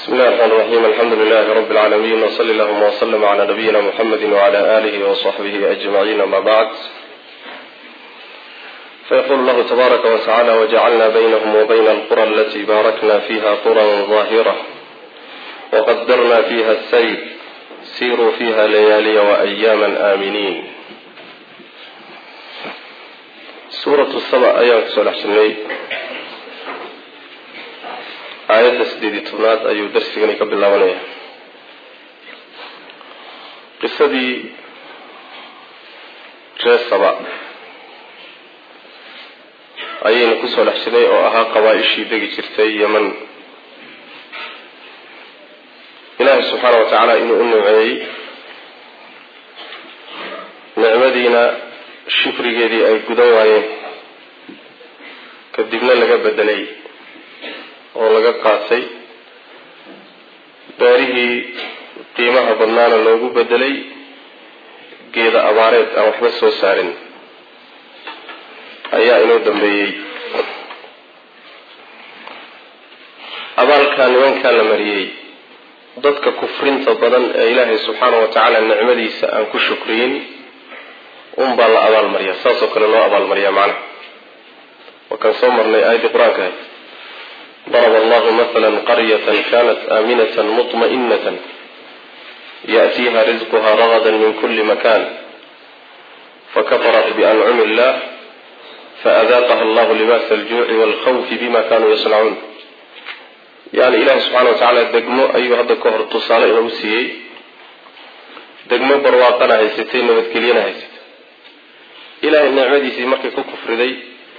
بسم الله الرحمن الرحيم الحمد لله رب العالمين وصلى اللهم وسلم على نبينا محمد وعلى آله وصحبه أجمعين ما بعد فيقول الله تبارك وتعالى وجعلنا بينهم وبين القرى التي باركنا فيها قرى ظاهرة وقدرنا فيها السير سيروا فيها ليالي وأياما آمنين سورة السبع أيام سؤال حسني aayadda 18 ayuu darsigani ka bilaabanaya qisadii reer Saba ayaynu ku soo dhaxshay oo ahaa qabaa'ishii degi jirtay Yemen Ilaahay subhanahu wa ta'ala inuu nuucay nicmadiina shukrigeedii ay gudan waayeen kadibna laga bedelay oo laga qaatay beerihii qiimaha badnaana loogu bedelay geeda abaareed aan waxba soo saarin ayaa inoo dambeeyay abaalka nimanka la mariyay dadka kufrinta badan ee Ilaahay subhanahu wa ta'ala nicmadiisa aan ku shukriyin baa la abaal mariyaa saasoo kale loo abaal mariyaa macna wakan soo marnay aayadda quraanka ضرب الله مثلا قرية كانت آمنة مطمئنة يأتيها رزقها رغدا من كل مكان فكفرت بأنعم الله فأذاقها الله لباس الجوع والخوف بما كانوا يصنعون يعني إله سبحانه وتعالى دقمو أيها الدكهر اتصال إلى مسيحي دقمو برواقنا هيستين وذكلينا هيست إله النعمة دي سيمكي كفر دي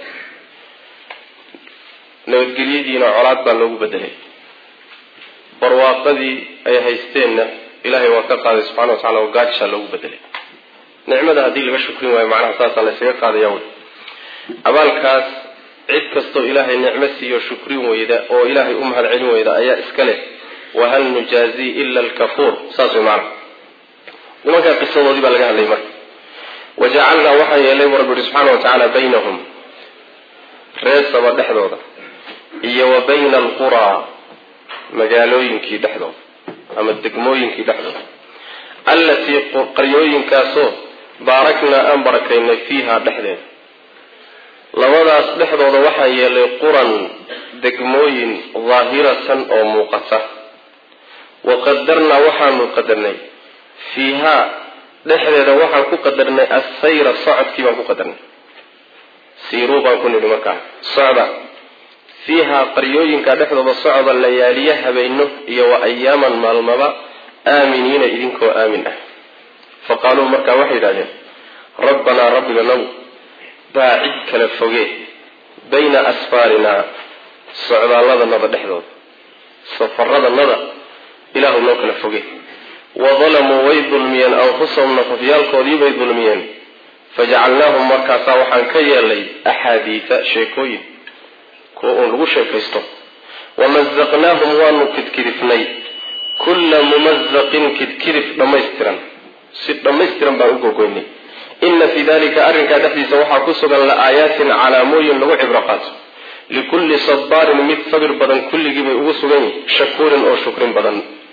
nabadgelyadiina colaad baa loogu bedelay barwaaqadii ay haysteenna ilaahay waa ka qaaday subxaanahu wa ta'ala oo gaajsa loogu bedelay nicmada haddii laga shukrin waayo macnaha saasa la isaga qaadaya way abaalkaas cid kastoo ilaahay nicmo siiyo shukrin weyda oo ilaahay u mahad celin weyda ayaa iska leh wa hal nujaazi illa al-kafur saas way macnaha nimanka qisadoodii baa laga hadlay marka waja'alna waxaan yeelay rabbi subxaanahu wa ta'ala baynahum reer Saba dhexdooda iyo wa bayna alqura magaalooyinkii dhexdooda ama degmooyinkii dhexdooda allati qaryooyinkaasoo baarakna aan barakaynay fiiha dhexdeeda labadaas dhexdooda waxaan yeelay quran degmooyin zaahiratan oo muuqata wa qadarna waxaanu qadarnay fiiha dhexdeeda waxaan ku qadarnay as-sayra socodkii baan ku qadarnay siiruu baan ku nidhi markaa socda فيها قريوين كادحض بصعب الليالية هبينه يو أياما مالمبا آمنين إذنكو آمنة فقالوا مركا وحيدا ربنا رب لنو باعد كالفوقه بين أسفارنا صعب الله النظر دحض صفرد النظر إله الله كالفوقه وظلموا ويظلمين أنفسهم نفذيال قريب ويظلمين فجعلناهم مركا صاوحا كيالي أحاديث شيكوين كون لو شيكيستو ومزقناهم وانو كدكرفني كل ممزق كدكرف دميسترن سيد دميسترن با اوغوغوني ان في ذلك ارنك دحديس وحا كسغن لآيات على موين لو عبرقات لكل صبار مد صبر بدن كل جيبي اوغو سغني شكور او شكر بدن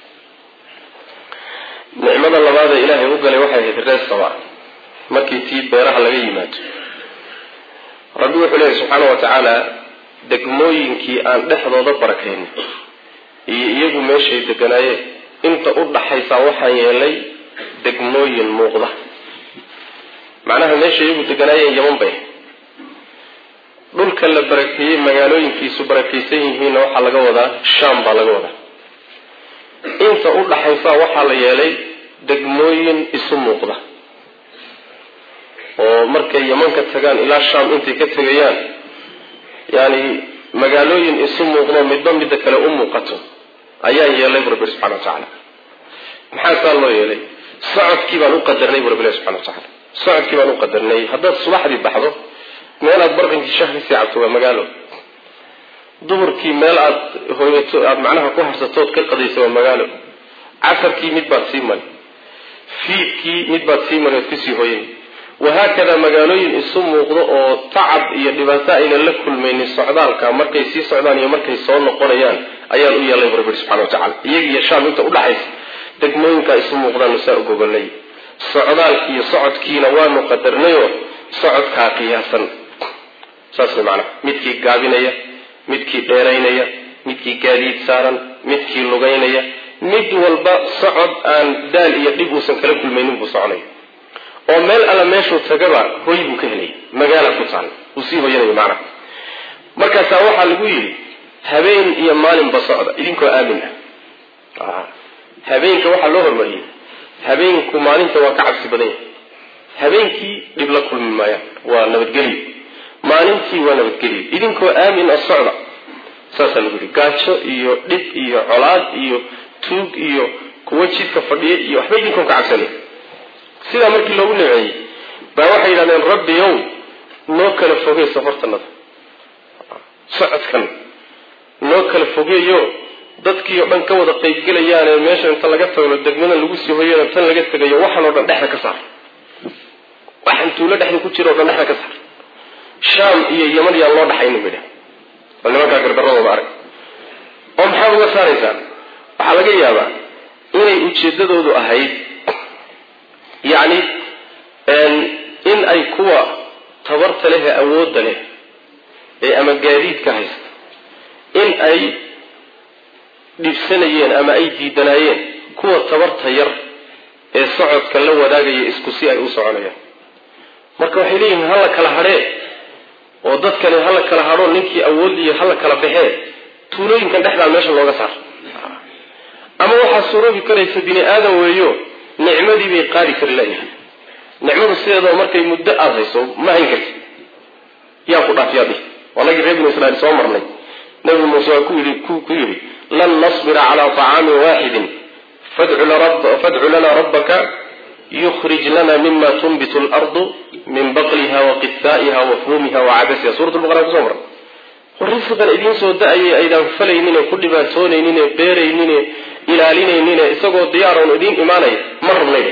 نعمه الله هذا الهي اوغلي waxay hirrees sawa markii tii beeraha laga yimaado rabbi wuxuu leeyahay subhanahu wa ta'ala degmooyinkii aan dhexdooda barakayn iyo iyagu meeshay deganaayeen inta u dhaxaysa waxaan yeelay degmooyin muuqda macnaha meeshay iyagu deganaayeen Yemen bay dhulka la barakeeyay magaalooyinkiisu barakaysan yihiin waxa laga wadaa Sham baa laga wadaa inta u dhaxaysa waxa la yeelay degmooyin isu muuqda oo markay Yemen ka tagaan ilaa Sham intay ka tagayaan يعني مغالوين اسم مقدم مدام بده كلا موقته ايان يلي رب سبحانه وتعالى maxaa loo yeelay socodkii baan u qadarnay rab subhanahu wa ta'ala socodkii baan u qadarnay hadda subaxdii baxdo meel aad barqinki shahri saacado magaalo duhurkii meel aad hooyato aad macnaha ku harsato ka qadayso magaalo casarkii mid baad sii mal fiidkii mid baad sii mal ku sii hooyay وهكذا مغالوين اسم موقدو او تعب iyo dhibaato ay la kulmeen socdaalka markay si socdaan iyo markay soo noqonayaan ayaan u yeelay rabbi subxaanahu wa tacaala. iyaga iyo shaam inta u dhaxaysa degmooyinka isu muuqdaanu saa u gobolnay. socdaalkii iyo socodkiina waanu qadarnayoo socodkaa qiyaasan. saas way macnaha midkii gaabinaya, midkii dheeraynaya, midkii gaadiid saaran, midkii lugaynaya, mid walba socod aan daal iyo dhib uusan kala kulmaynin buu soconaya. oo meel alla meeshuu tagaba hoy buu ka helaya, magaala ku taal uu sii hoyanaya macnaha. markaasaa waxaa lagu yidhi habeen iyo maalinba socda idinkoo aamin ah. habeenka waxaa loo hormariyey, habeenku maalinta waa ka cabsi badan yahay. habeenkii dhib la kulmi maayaan, waa nabadgelyo. maalintii waa nabadgelyo, idinkoo aamin ah socda. saasaa lagu yidhi gaajo iyo dhib iyo colaad iyo tuug iyo kuwo jidka fadhiya iyo waxba idinkoon ka cabsanay. sidaa markii loogu nimceeyey baa waxay yidhahdeen rabbiyow noo kala fogey safartanada, socodkan noo kala fogeeyo dadkii oo dhan ka wada qaybgelayaane meesha inta laga tagno degmada lagu sii hoyana tan laga tegayo waxaan oo dhan dhexda ka saar. waxaan tuulo dhexda ku jiro o dhan dhexda ka saar. shaam iyo yaman yaan loo dhaxaynin bay dhah. bal nimankaa gardaradooda arag. oo maxaad uga saaraysaan? waxaa laga yaabaa inay ujeedadoodu ahayd yacni in ay kuwa tabarta leh ee awoodda leh ee ama gaadiidka haysta in ay dhibsanayeen ama ay diidanaayeen kuwa tabarta yar ee socodka la wadaagaya isku si ay u soconayaan. marka waxay leeyihiin hala kala hadhee oo dadkani hala kala hadho, ninkii awood iyo hala kala baxee tuulooyinkan dhexdaa meesha looga saar. ama waxaa suroobi karaysa bini aadan weeyo nicmadii bay qaadi kari layahay. nicmadu sideedoo markay muddo aada hayso ma hayn karti, yaa ku dhaafiyaadi. waanagii reer binu israiil soo marnay, nabi muuse waa ku yidhi lan nasbira calaa طacaamin waaxidin fadcu lana rabbaka yukhrij lana mima tunbitu lardu min baqliha wa qithaa'iha wa fuumiha wa cabasiha. suurat lbaqara kusoo marnay. risqan idiin soo da-ayay aydaan falaynin, ku dhibaatoonaynin, beeraynin, ilaalinaynin, isagoo diyaaroon idiin imaanaya ma rabnay.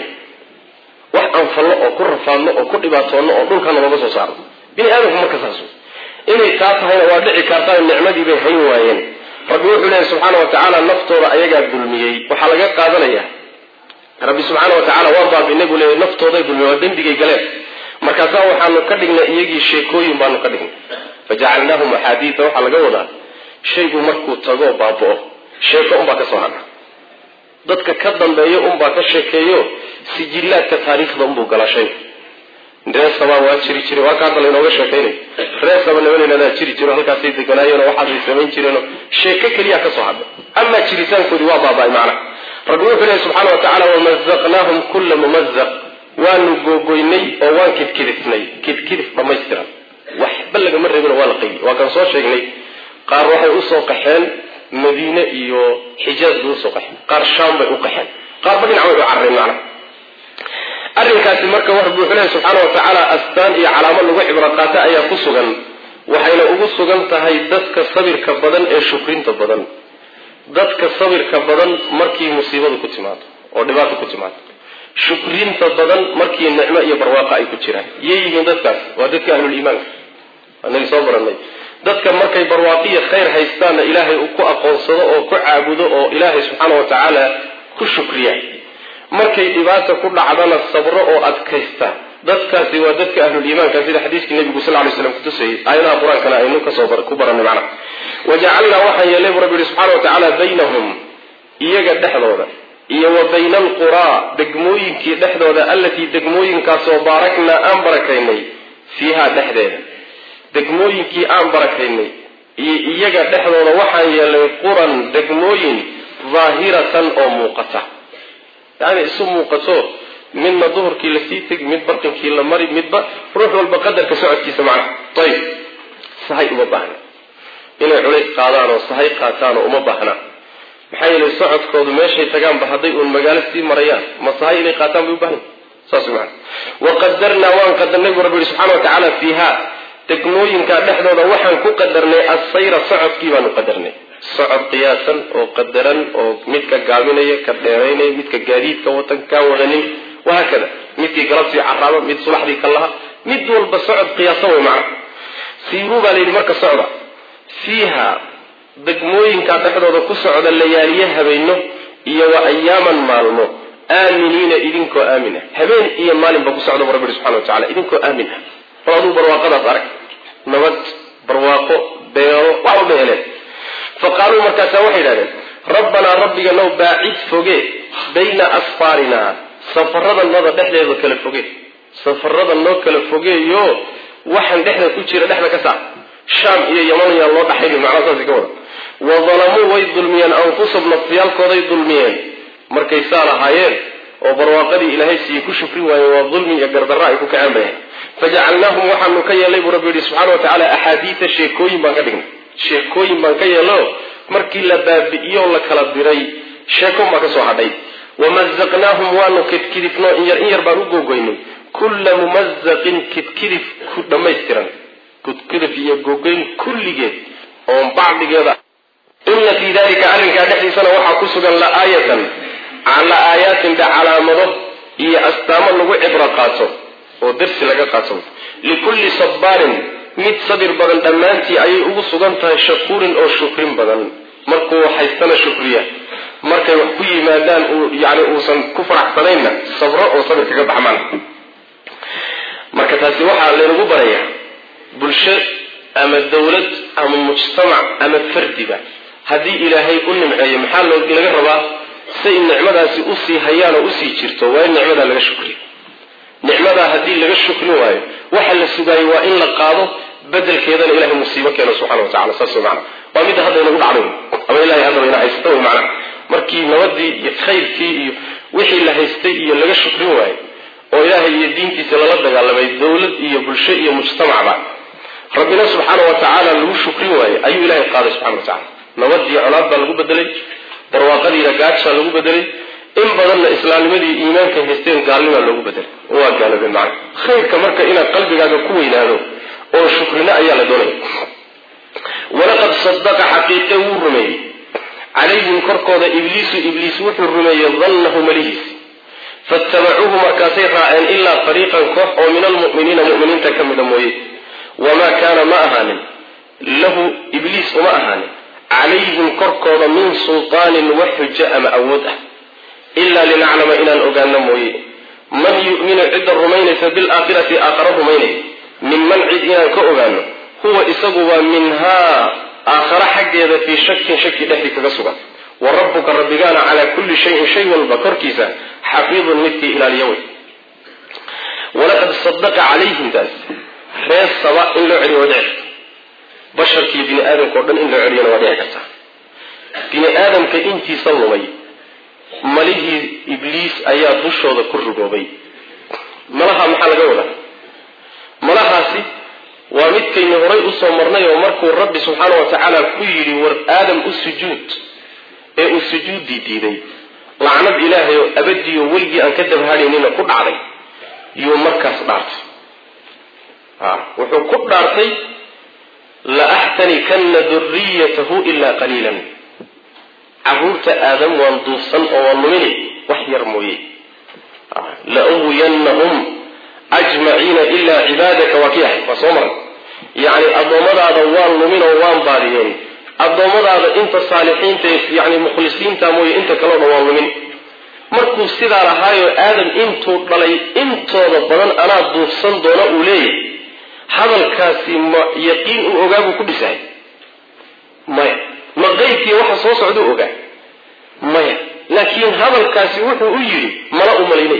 wax aan fallo oo ku rafaadno oo ku dhibaatoonno oo dhulkana looga soo saarno. bini aadamku marka saasu inay taa tahayna waa dhici kartaa. nicmadii bay hayn waayeen. rabbi wuxuu leeyahy subxaana wa tacaala naftooda ayagaa dulmiyey. waxaa laga qaadanaya rabbi subxaana wa tacala waa baabinay buu leeyahy naftooday dulmiyey, waa dembigay galeen. markaasaa waxaanu ka dhignay iyagii sheekooyin baanu ka dhignay. fajacalnaahum axaadiida waxaa laga wadaa shaygu markuu tago baaba'o sheeko unbaa ka soo hadha. dadka ka dambeeyo unbaa ka sheekeeyo sijillaadka taariikhda unbuu galaa shayga. reesabaa waa jiri jiray, waa ka hadda laynooga sheekaynay. reesaba nimanaynadaa jiri jiro, halkaasay deganaayeenoo waxaasay samayn jireenoo sheeko keliya ka soo hadha. amaa jiritaankoodii waa baaba'ay macnaha. rabbi wuxuu leeyahy subxaana wa tacala wamazaqnaahum kulla mumazaq, waanu googoynay oo waan kidkidifnay kidkidif dhammaystiran. waxba lagama reebino waa la qaybi. waa kan soo sheegnay qaar waxay usoo qaxeen madiine iyo xijaaz bay usoo qaxeen, qaar shaam bay u qaxeen, qaarba dhinac way u carareen macnaha. arrinkaasi marka rabbi wuxuu leeyahy subxaana wa tacaala astaan iyo calaamo lagu cibro qaata ayaa ku sugan. waxayna ugu sugan tahay dadka sabirka badan ee shukrinta badan. dadka sabirka badan markii musiibadu ku timaado oo dhibaato ku timaado, shukrinta badan markii nicmo iyo barwaaqa ay ku jiraan. yay yihiin dadkaas? waa dadka ahluliimaanka. anagi soo baranay dadka markay barwaaqiyo khayr haystaanna ilaahay uu ku aqoonsado oo ku caabudo oo ilaahay subxaana wa tacaala ku shukriya. markay dhibaata ku dhacdana sabro oo adkaysta. dadkaasi waa dadka ahluliimaanka, sida xadiiskii nabigu sal lay slam kutusayay. aayadaha qur-aankana aynu ku baranay macnaha. wajacalnaa waxaan yeelay bu rabbi yihi subxana wa tacaala baynahum iyaga dhexdooda iyo wa bayna alquraa degmooyinkii dhexdooda allatii degmooyinkaasoo baaraknaa aan barakaynay fiiha dhexdeeda. degmooyinkii aan barakaynay iyo iyaga dhexdooda waxaan yeelay quran degmooyin daahiratan oo muuqata, yani isu muuqato. midna duhurkii lasii tegi, mid barqinkii la mari, midba ruux walba qadarka socodkiisa macnaha. ayib sahay uma baahna inay culays qaadaan oo sahay qaataan oo uma baahna. maxaa yeelay socodkoodu meeshay tagaanba hadday uun magaalo sii marayaan ma sahay inay qaataan bay u baahan. saas macana. waqadarnaa waan qadarnay buu rabbi yihi subxana wa tacaala fiiha degmooyinkaa dhexdooda waxaan ku qadarnay assayra socodkii baanu qadarnay. socod qiyaasan oo qadaran oo midka gaabinaya ka dheeraynaya, midka gaadiidka watan kaa wadanin, wahaakada midkii galabtii caraaba, mid subaxdii ka laha, mid walba socod qiyaasan way macna. siiruu baa layidhi marka socda fiiha degmooyinka dhexdooda ku socda layaaliye habeenno iyo wa ayaaman maalmo aaminiina idinkoo aamina habeen iyo maalinba ku socda rabbi subxaanahu wa ta'ala idinkoo aamina oo barwaaqadaas arag nabad barwaaqo beero wax u dheeleen faqaaluu markaasa waxay yidhahdeen rabbanaa rabbiga now baacid foge bayna asfaarina safaradannada dhexdeeda kala foge safarada noo kala fogeeyo waxaan dhexda ku jira dhexda ka saar shaam iyo yaman yaa loo dhaxaynay macnaha saasi ka wada وظلموا ويظلمين أنفسهم نفيال كوضي ظلمين مركي سارة هايين وبرواقدي إلهي سيكو شكري وظلمي يقرد الرأي كعام بيه فجعلناهم وحن كي يليب ربي سبحانه وتعالى أحاديث شيكوين بانكدين شيكوين بانكي يلو مركي لباب إيون لك لبري شيكوين بانكسو حدي ومزقناهم وانو كتكرفنا إن يربارو قوين كل ممزق كتكرف دميسترا كتكرف يقوين كل جيد ومن بعض جيد إن في ذلك أرنك أدحي سنة وحكسوغا لآية على آيات على مضب هي أستاما لغو عبرة قاسو ودرس لغا قاسو لكل صبار ميت صدر بدن دمانتي أي أغسوغانتا شكور أو شكرين بدن مركو حيثنا شكرية مركو وحكوي مادان يعني أوسن كفر أحسنين صبر أو صبر كقب حمان مركو تاسيوحا لنغو بريا بلشة أما الدولة أما المجتمع أما الفردي بقى هذه إلهي أنم عي محل لغا ربا سي النعمة سي أسي هيانا أسي جرتو وين النعمة لغا شكري نعمة هذه لغا شكري واي وحل السباي وإن لقاضه بدل كيدا إله المصيبة كان سبحانه وتعالى ساسو معنا ومدى هذا ينقول عليهم أما إلهي هذا ينا عيستوه معنا مركي نودي يتخيل فيه وحي الله يستيقي لغا شكري واي وإلهي يدين في سلالة قال لما الدولة يبلشئ مجتمع بعد ربنا سبحانه وتعالى له شكري واي أي إلهي قال سبحانه وتعالى نودي علاقة لغو بدلي برواقدي لقاتشا لغو بدلي إن بدلنا إسلامي إيمان كهستين قالنا لغو بدلي وقالنا بالمعنى خير كمركة إنا قلبي قاقا كوي لهذا وشكرنا أيها لدولي ولقد صدق حقيقة الرمي عليهم كركوض إبليس وحي الرمي ظنه مليس فاتبعوه مركاسي رائن إلا فريقا كح ومن المؤمنين مؤمنين تكمل مويه وما كان ما أهان له إبليس وما أهان عليهم كركوض من سلطان وحجة أم أوده إلا لنعلم إلى الأغان مويه من يؤمن عد الرمين فبالآخرة آخر رمين ممن عدنا كأغان هو إسقوا منها آخر حق في شك دحرك كسبا وربك ربنا على كل شيء والبكر كيسا حفيظ مثل إلى اليوم ولقد صدق عليهم ذات خير سواء إن لو عري ودعك بشر كي بني آدم قردن إن لو عري ودعك بني آدم كإنتي صلومي مليه إبليس أيات بشوض كرقوبي ملها محل قولا ملها سي ومدكين هري أصمرنا ومركو الرب سبحانه وتعالى كيري آدم السجود السجود دي لعنب إلهي أبدي وولجي أن كذب هذه نينا كل علي يوم مركز دارت وحو كل دارتي لأحتنكن ذريته إلا قليلا عبورت آدم واندوصا وانمني وحير موي لأغوينهم أجمعين إلا عبادك وكيح فصمر يعني الضمر هذا وان نمين وان باريين الضمر هذا انت صالحين يعني مخلصين تاموي انت كلا وان نمين مركو سيدا رهايو آدم انتو ضلي انتو ضبنان أنا دوفصن دونا أولي هذا الكاسي ما يقين أغابو كل ساي ما غيركي واحد صوص عدو أغاب لكن هذا الكاسي وحو أجري ملأ مليني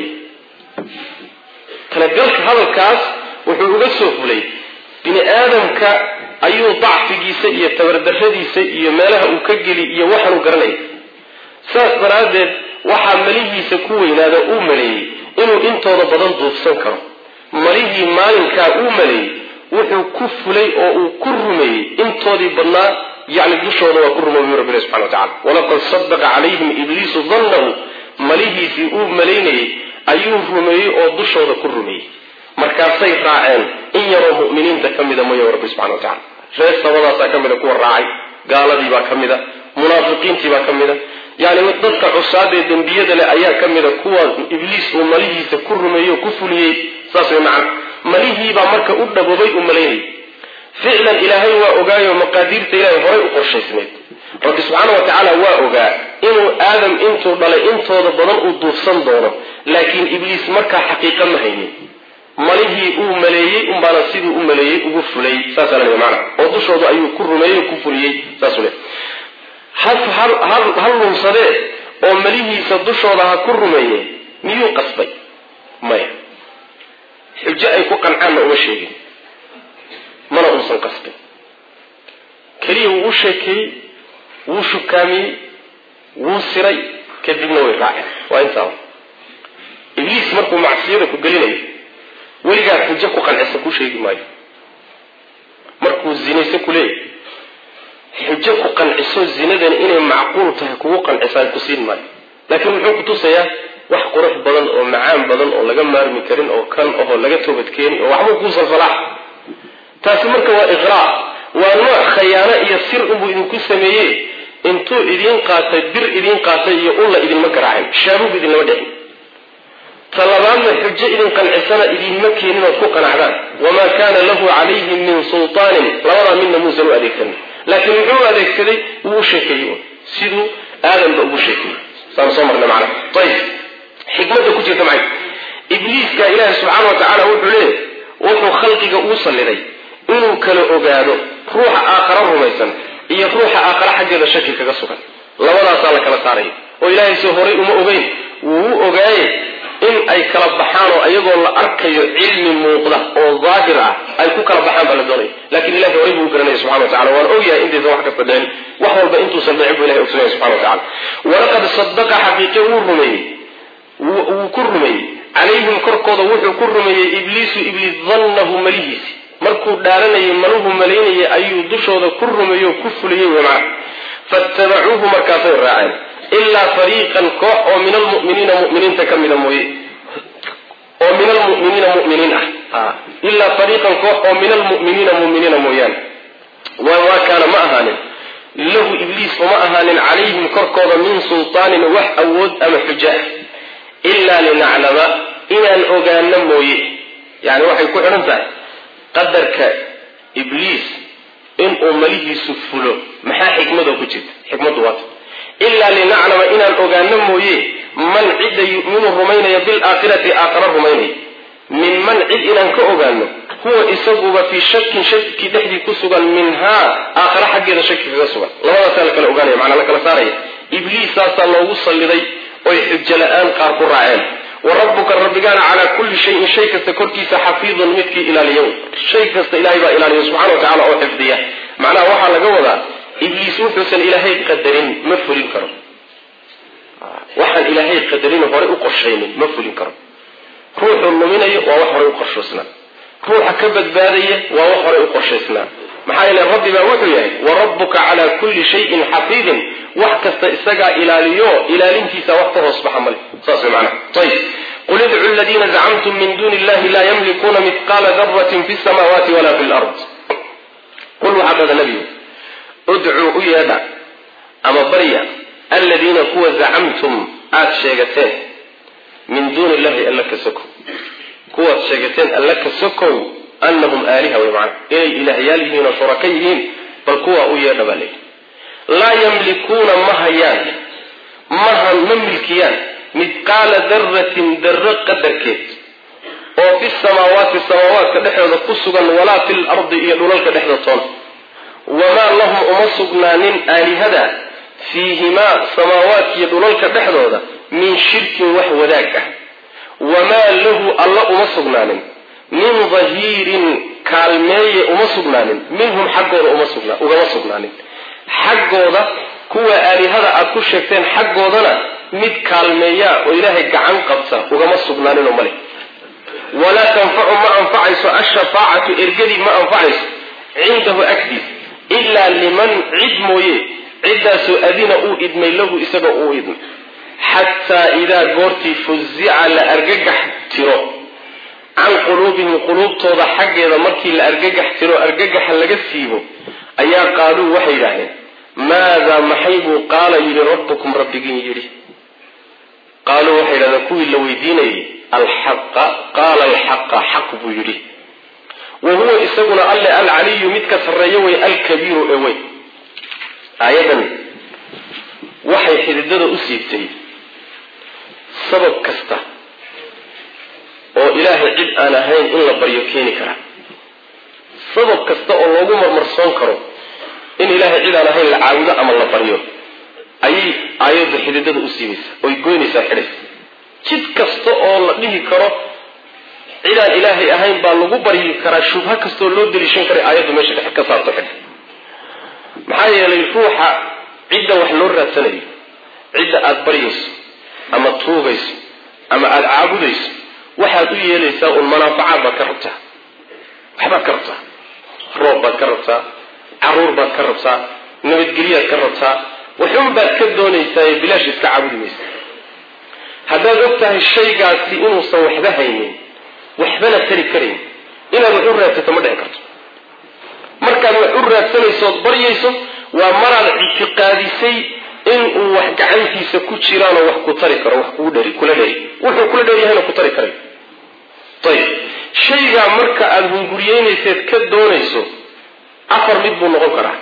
تنقلك هذا الكاس وحو أغسوف لي بني آدم أيو ضعف جيسي تبردشدي سي مالها وكجلي يوحن قرني ساس برادد waxa malihiisa ku weynaada uu maleeyay inuu intooda badan duufsan karo malihii maalinka uu maleeyay wuxuu ku fulay oo uu ku rumeeyay intoodii badnaa yani dushooda waa ku rumeeyay Rabbi subhanahu wa ta'ala walaqad saddaqa alayhim iblisu dhannahu malihiisi uu maleeyay ayuu rumeeyay oo dushooda ku rumeeyay markaasay raaceen in yaroo mu'miniinta kamida mooyo Rabbi subhanahu wa ta'ala reesabadaas kamida ku raacay gaaladii baa kamida munaafiqiintii baa kamida يعني ضدك عصاد الدنبية لا أيها كمية قوة إبليس ومليه تكرمه وكفله صاصي معه مليه بمرك أبدا بضيء مليه فعلا إلهي وأجاي ومقادير إلهي هراء قرش سميت rabbi subxaanahu watacaala waa ogaa inuu aadam intuu dhalay intooda badan uu duufsan doono laakiin ibliis markaa xaqiiqa ma haynin malihii uu maleeyey unbaana siduu u maleeyey ugu fulay saasaa la macna oo dushooda ayuu ku rumeeyey ku fuliyey saasuu le hal lunsadee oo malihiisa dushooda ha ku rumeeye miyuu qasbay maya xujo ay ku qancaanna uma sheegin mana uusan qasbin keliya wuu u sheekeeyey wuu shukaamiyey wuu siray kadibna way raaceen waa intaa ibliis markuu macsiyada ku gelinayo weligaa xujo ku qancisa ku sheegi maayo markuu zinayso ku leeyahy xujo ku qanciso zinadani inay macquul tahay kugu qancisaan ku siin maayo laakiin wuxuu ku tusayaa wax qurux badan oo macaan badan oo laga maarmi karin oo kan oo laga toobadkeeni oo waxbuu kuu salsalaax taasi marka waa iqraa waa nooc khayaano iyo sir unbuu idinku sameeyey intuu idiin qaatay bir idiin qaatay iyo ulla idinma garaacin shaabuub idinlama dhicin talabaadna xujo idin qancisana idinma keenin ood ku qanacdaan wamaa kaana lahu calayhim min sultaanin labadaa midna muusan u adeegsanin laakiin muxuu adeegsaday wuu u sheekeeyey siduu aadamba ugu sheekeeyey saan soo marnay macna ayib xikmadda ku jirta macay ibliiska ilaahi subxaana wa tacaala wuxuu leeyahy wuxuu khalqiga uu salliday inuu kala ogaado ruuxa aakhara rumaysan iyo ruuxa aakhara xaggeeda shaki kaga sugan labadaasaa la kala saaraya oo ilaahay si horay uma ogeyn wuu u ogaaye in ay kala baxaan oo ayagoo la arkayo cilmi muuqda oo daahir ah ay ku kala baxaan baa la doonaya laakiin ilahay horay buu garanaya subxana wa tacala waan ogyahay intaysan wax kasta dhicin wax walba intuusan dhicin buu ilahay ogsanaya subxana wa tacala walaqad sadaqa xaqiiqe wuu ku rumeeyey calayhim korkooda wuxuu ku rumeeyey ibliisu ibliis dannahu malihiisi markuu dhaaranayay maluhu malaynayay ayuu dushooda ku rumeeyo ku fuliyey wamacna faatabacuuhu markaasay raaceen ilaa fariiqan koox oo min almuminiina muminiinta ka mida mooye oo min almuminiina muminiin ah ilaa fariiqan koox oo min almuminiina muminiina mooyaane wamaa kaana ma ahaanin lahu ibliis uma ahaanin calayhim korkooda min sultaanin wax awood ama xuja ah ilaa linaclama inaan ogaano mooye yani waxay ku xidhan tahay qadarka ibliis inuu malihiisu fulo maxaa xikmada ku jirta xikmaddu waata ilaa linaclama inaan ogaano mooye man cidda yuminu rumaynaya bilaakhirati aakhara rumaynaya min man cid inaan ka ogaano huwa isaguba fii shakin shaki dhexdii ku sugan minhaa aakhara xaggeeda shaki kaga sugan labadaasaa la kala ogaanaya macnaa la kala saaraya ibliissaasaa loogu salliday oy xujo la-aan qaar ku raaceen wa rabbuka rabbigaana calaa kulli shayin shay kasta korkiisa xafiidun midkii ilaaliya shay kasta ilaahay baa ilaaliya subxana wa tacala oo xifdiya macnaha waxaa laga wadaa ibliis wuxuusan ilaahay qadarin ma fulin karo waxaan ilaahay qadarin horey u qorshaynin ma fulin karo ruuxuu luminayo waa wax horey u qorshaysnaa ruuxa ka badbaadaya waa wax horey u qorshaysnaa maxaa yeele rabbi baa wuxuu yahay wa rabbuka calaa kulli shayin xafiidin wax kasta isagaa ilaaliyo ilaalintiisa wax ka hoos baxa male saas way macnaha ayib qul idcu aladiina zacamtum min duuni illahi laa yamlikuuna mithqaala daratin fi samaawaati walaa fi lard qul waxaa dhada nebigu udcuu u yeedha ama barya aladiina kuwa zacamtum aada sheegateen min duuni illahi alla ka sokow kuwaad sheegateen alla ka sokow anahum aaliha way macana inay ilaahyaal yihiin oo shuraka yihiin bal kuwaa u yeedha baa leeyihi laa yamlikuuna ma hayaan ma milkiyaan midqaala daratin darro qadarkeed oo fi samaawaati samaawaadka dhexdooda ku sugan walaa fi lardi iyo dhulalka dhexda toona wamaa lahum uma sugnaanin aalihada fiihimaa samaawaadkiiyo dhulalka dhexdooda min shirkin wax wadaag ah wamaa lahu alla uma sugnaanin min dahiirin kaalmeeye uma sugnaanin minhum xaggooda ugama sugnaanin xaggooda kuwa aalihada aad ku sheegteen xaggoodana mid kaalmeeyaa oo ilaahay gacan qabta ugama sugnaaninoo male walaa tanfacu ma anfacayso ashafaacatu ergadii ma anfacayso cindahu agtiis ilaa liman cid mooye ciddaasoo adina uu idmay lahu isaga uu idmay xataa idaa goortii fuzica la argagax tiro can quluubihim quluubtooda xaggeeda markii la argagax tiro argagaxa laga siibo ayaa qaaluu waxay yidhaahdeen maadaa maxay buu qaala yidhi rabbukum rabbigiin yidhi qaaluu waxay yidhahdeen kuwii la weydiinayay alxaqa qaala alxaqa xaq buu yidhi wa huwa isaguna alle alcaliyu midka sarreeyo wey alkabiiru ee weyn aayadan waxay xididada u siibtay sabab kasta oo ilaahay cid aan ahayn in la baryo keeni kara sabab kasta oo loogu marmarsoon karo in ilaahay cid aan ahayn la caabudo ama la baryo ayay aayadda xididada u siibaysa oy goynaysaa xidhaysa jid kasta oo la dhihi karo cid aan ilaahay ahayn baa lagu baryi karaa shubha kastoo loo daliishan karay aayaddu meesha dhex ka saarto xidh maxaa yeelay ruuxa cidda wax loo raadsanayo cidda aada baryayso ama tuugayso ama aada caabudayso waxaad u yeelaysaa un manaafacaad baad ka rabtaa waxbaad ka rabtaa roob baad ka rabtaa caruur baad ka rabtaa nabadgelyaad ka rabtaa waxun baad ka doonaysaa ee bilaash iska caabudi maysa haddaad og tahay shaygaasi inuusan waxba haynin waxbana tari karayn inaad wax u raadsato ma dhici karto markaad wax u raadsanaysood baryayso waa maraad ictiqaadisay inuu wax gacantiisa ku jiraanoo wax ku tari karo wax kula dheri wuxuu kula dheeryahayna ku tari karay ayib shaygaa marka aada hunguriyeynayseed ka doonayso afar mid buu noqon karaa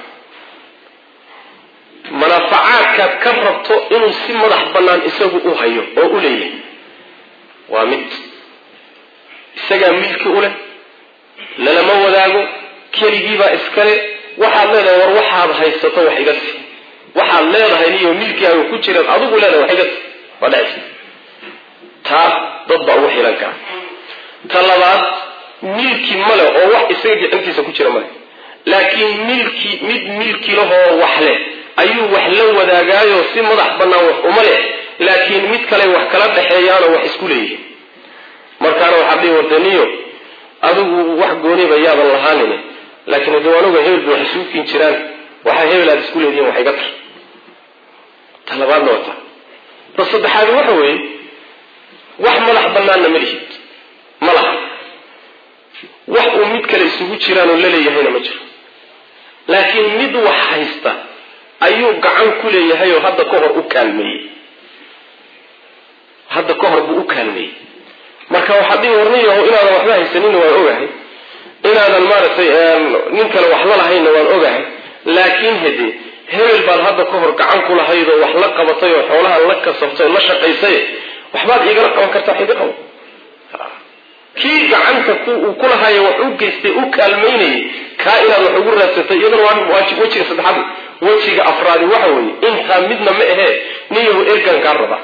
manaafacaadkaad ka rabto inuu si madax bannaan isagu u hayo oo u leeyahay waa mid isagaa milki u leh lalama wadaago keligiibaa iskale waxaad leedahay war waxaad haysato wax iga sii waxaad leedahay niyo milkigaaga ku jiraan adigu leedahay wax iga sii waa dhacaysa taa dad baa ugu xilan kara ta labaad milki male oo wax isaga gacantiisa ku jira male laakiin milki lahoo wax leh ayuu wax la wadaagaayo si madax bannaan wax uma leh laakiin mid kale wax kala dhexeeyaanoo wax isku leeyihin markaana waxaad dhihi wadaniyo adigu wax gooniba yaadan lahaanin laakiin haddii anuga hebel ba wax isugu kiin jiraan waxa hebel aad isku leedihiin wax iga tar ta labaadna wata ta saddexaad waxa weeye wax madax bannaanna ma lihid ma laha wax uu mid kale isugu jiraanoo la leeyahayna ma jiro laakiin mid wax haysta ayuu gacan ku leeyahay oo hadda ka hor u kaalmeeyey marka waxaad dhihi warniyaho inaadan waxba haysaninna waan ogahay inaadan maaragtay nin kale wax la lahaynna waan ogahay laakiin hede hebel baad hadda ka hor gacan ku lahayd oo wax la qabatay oo xoolaha la kasabtay oo la shaqaysay waxbaad igala qaban kartaa xidhi qabo kii gacanta uu ku lahaaya wax u geystay u kaalmaynayay kaa inaad wax ugu raadsatay iyadana waa waajib wejiga saddexaad wejiga afraadi waxa weeye intaa midna ma ahee niyahu ergan kaa raba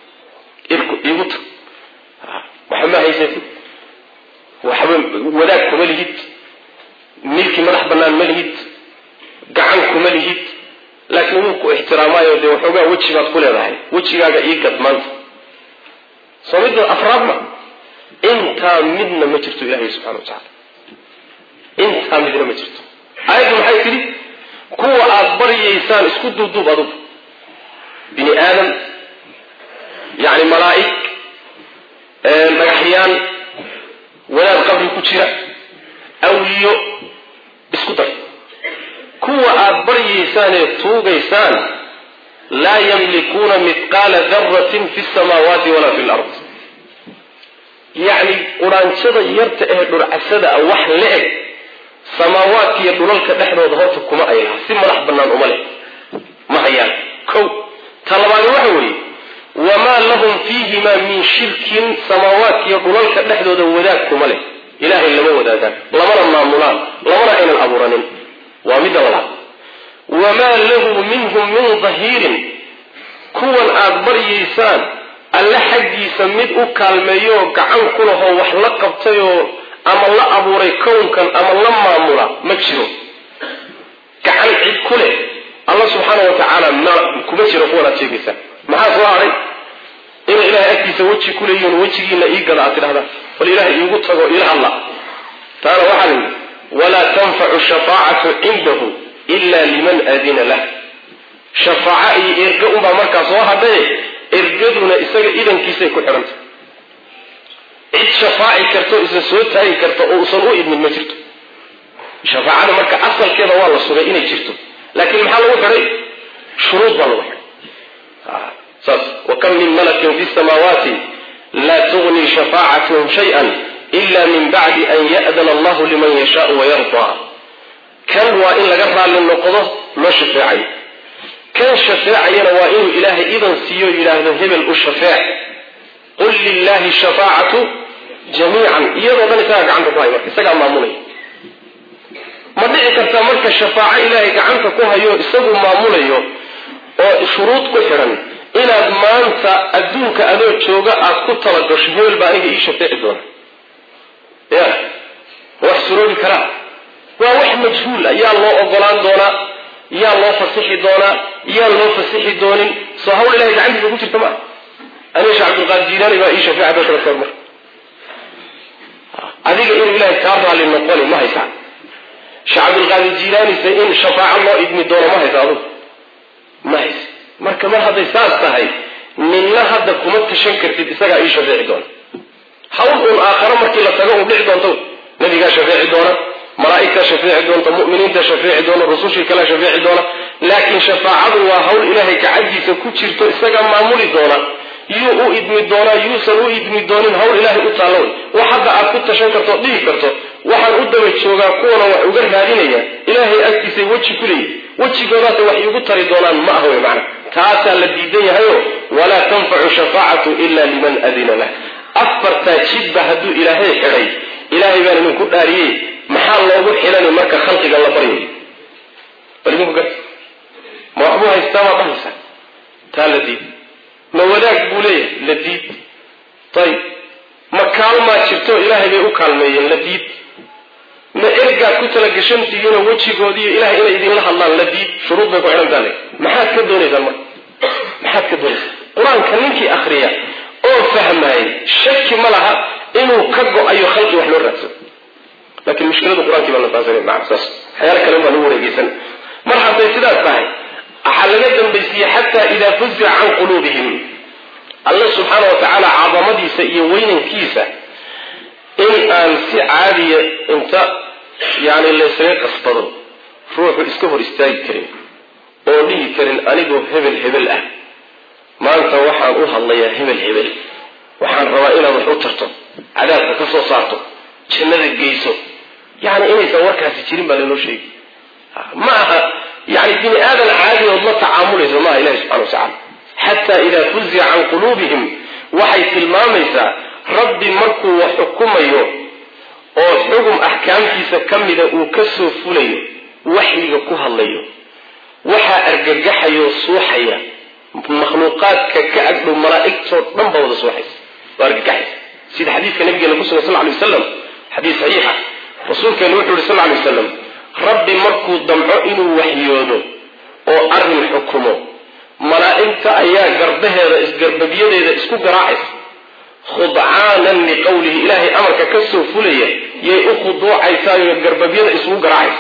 igu tag waxa ma haysatid waxba wadaag kuma lihid milki madax bannaan ma lihid gacan kuma lihid laakiin wuu ku ixtiraamaayo dee waxoogaa weji baad ku leedahay wejigaaga ii gad maanta soo midda afraadna intaa midna ma jirto ilaahay subxana watacaala intaa midna ma jirto aayaddu maxay tidhi kuwa aada baryaysaan isku duubduub adugu bini aadam yacni malaa'ig dhagaxyaan wadaad qabri ku jira awliyo isku dar kuwa aada baryaysaanee tuugaysaan laa yamlikuuna mithqaala daratin fi samaawaati walaa fi lard yacni quraanjada yarta ee dhurcasada ah wax la-eg samaawaadka iyo dhulalka dhexdooda horta kuma ay laha si madax bannaan uma leh ma hayaan kow ta labaadi waxa weeye wamaa lahum fiihimaa min shirkin samaawaadka iyo dhulalka dhexdooda wadaag kuma leh ilaahay lama wadaagaan lamana maamulaan lamana aynan abuuranin waa midda labaad wamaa lahu minhum min dahiirin kuwan aada baryaysaan alle xaggiisa mid u kaalmeeyooo gacan ku lahoo wax la qabtayoo ama la abuuray kownkan ama la maamula ma jiro gacan cid ku leh alla subxaana wa tacaala kuma jiro kuwanaad sheegaysaan maxaa soo haray inay ilaahay agtiisa weji ku leeyihiin wejigiina ii gada aad tidhahdaan bal ilaahay iigu tago ila hadla taana waxaa layidhi walaa tanfacu shafaacatu cindahu ila liman aadina lah shafaaca iyo erga unbaa markaa soo hadhaye ergaduna isaga idankiisay ku xidhanta cid shafaaci karto isa soo taagi karta oo usan u idmin ma jirto shafaacada marka asalkeeda waa la sugay inay jirto laakiin maxaa lagu xidhay shuruud baa lagu xidhay saas wakam min malakin fi samaawaati laa tugni shafaacatuhum shay-an ila min bacdi an ya'dana allahu liman yashaau wayardaa kan waa in laga raalli noqdo loo shafeecayo كان شفاعينا وإنه إلهي إذن سيو إله هبل الشفاع قل لله الشفاعة جميعا إيضا ذلك عن ربايبك إساق الماموني ما دعي كرتا مركا الشفاعة إلهي عنك كوهيو إساقوا مامونيو وشروط كفرا إلا ما أنت أدونك أدو تشوغا أكتب لك هبل بأنك إيش شفاعي دون يا وحسروا بكرام ووح مجهول يا الله أقلان دونا يا الله فسيحي دونا يا الله فسيحي دونين صهول الله إذا عندي بقول تمام أنا إيش عبد القادر الجيلاني ما إيش شفاعة بكرة كرمر هذيك إيه الله كارض على المقال ما هيساعد شعب القادر الجيلاني سئين شفاعة الله إدمي دونا ما هيساعده ما هيس مركب ما هذا يساعد تهاي من لا هذا كمت تشنكر تتساقى إيش شفاعي دونا حول آخر مركب لا تقوم بلع دون تو نبي قال شفاعي دونا ملائكة شفاعي دونا مؤمنين تشفاعي دونا رسول كلا شفاعي دونا لكن شفاعة وهول إلهي كعجي سكوتشر تساقى معمولي دونا يو إدمي دونا يوصلوا إدمي دونين هول إلهي أطالون وحتى أكد تشنكر تطليه كرتو وحن قدمت شوغا كونا وعقر هذينيا إلهي أكتسي وجه كلي وجه قرات وحي قطري دونان ما هو معنا تاسا الذي هيو ولا تنفع شفاعة إلا لمن أذن له أكبر تأشيد بهدو إلهي حري إلهي بان من كل آريه محال الله حلال مركا خلقك الله بريه فلموك قلت ما أبوها يستوى بحثا تالذي ما وداك بوليه لذيذ طيب ما كالما شرطو إلهي بيقو كالمين لذيذ ما إرقا كتلك شمسيين ووجهي قودي إلهي إلا إذن الله الله لذيذ شروط بيقو علم ذلك ما حاد كدوني ذا المرء ما حاد كدوني قرآن كنينكي أخرية أو فهمهاي شك ملها إنه كدو أي خلق وحلو الرأس لكن مشكلة القرآن كيف نتعزلين مع أساس حيالك لما نور يجيسن مرحبا يسداد فاهي أحلقتهم بيسي حتى إذا فزع عن قلوبهم الله سبحانه وتعالى عظمتي سيوين كيسة إن أنسي عادية انت يعني اللي سيك أصطدر روح اسكفر استاي كريم أولي كريم أنيدو هبل ما أنت وحان أوها الله يا هبل وحان روائنا وحوترته عذاب كسو صارته جنة الجيسو يعني إني سوركها سيشيرين بالله شيء معها يعني بني آدم عادي والله تعامله الله إله سبحانه وتعالى حتى إذا فزع عن قلوبهم وحي في الماميسة رب مركو وحكميه وحكم أحكام كيسا كمدا وكسو فليه وحي كوها الله وحا أرققحي صوحي مخلوقات كأكل ملائكة ننبض صوحي وأرققحي سيد حديث كان نبي صلى الله عليه وسلم حديث صحيحة رسول كان يقول صلى الله عليه وسلم ربي مركو دمعو إنو وحيوده oo arin xukumo malaa'ikta ayaa garbaheeda isgarbabiyada isku garaacay khud'aanan li qawlihi ilaahi amarka ka soo fulaya yay u khuduucaysaa garbabiyada isku garaacay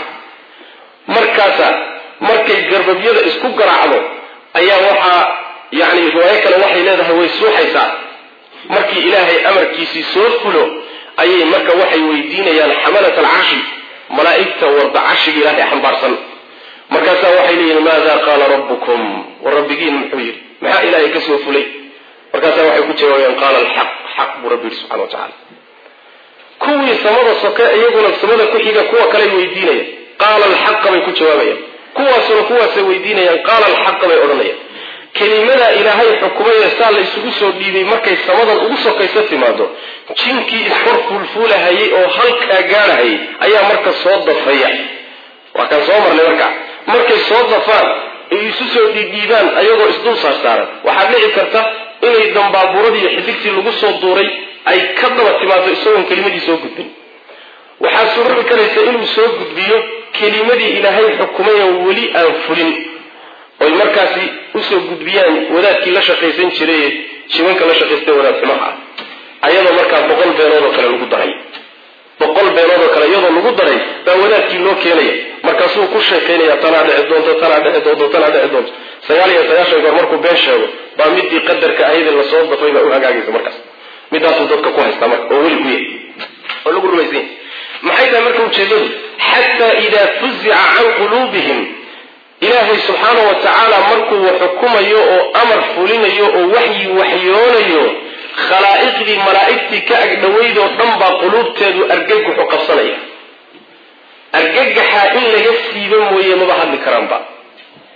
markay garbabiyada isku garaacdo ayaa waxa yaani riwaayad kale waxay leedahay way suuxaysaa markii ilaahay amarkiisi soo fulo ayay marka waxay weydiinayaan xamalat al-arshi malaa'ikta warda arshiga ilaahay xambaarsan markaasa waxay leeyihiin maada qaala rabbukum wa rabbigiin muxuu yiri maxaa ilaahay ka soo fulay markaasa waxay ku jawaabeen qaala alxaq xaq bu rabbi subhanahu wa ta'ala kuwii samada soka iyaguna samada ku xiga kuwa kale weydiinaya qaala alxaq bay ku jawaabayaan kuwaas weydiinayaan qaala alxaq bay oranayaan kelimada ilaahay xukumayna saa la isugu soo dhiibay markay samadan ugu sokayso timaado jinkii isfur fulfulahayay oo halka gaarayay ayaa marka soo dafaya waa kan soo marnay markay soo dafaan ay isu soo dhiibaan ayagoo isdul saaran waxa dhici karta inay dambaaburadii iyo xidigtii lagu soo duuray ay ka daba timaado isagoo kelimadii soo gudbin waxa suuroobi karaysa inuu soo gudbiyo kelimadii ilaahay xukumay oo wali aan fulin oo markaasi u soo gudbiyaan wadaadkii la shaqaysan jiray jiwanka la shaqaystay wadaadkimaha ayadoo markaa 100 beelood oo kale lagu daray 100 beelood oo kale iyadoo lagu daray baa wadaadkii loo keenay markaasuu ku sheekeynaya tana dhici doonto 99 goor markuu been sheego baa midii qadarka ahayd la soo dafay baa u hagaagaysa markaas midaas dadka ku haysta marka oo wali ku yahay oo lagu rumaysan maxay tahay markuu jeedo hatta ida fuz'a an qulubihim ilaahi subhanahu wa ta'ala markuu xukumayo oo amar fulinayo oo waxyoonayo khalaa'iqdii malaa'iktii ka agdhaweyd oo dhan baa qulubteedu argagax u qabsanaya argagaxa in laga siibo mooyee ma hadli karaanba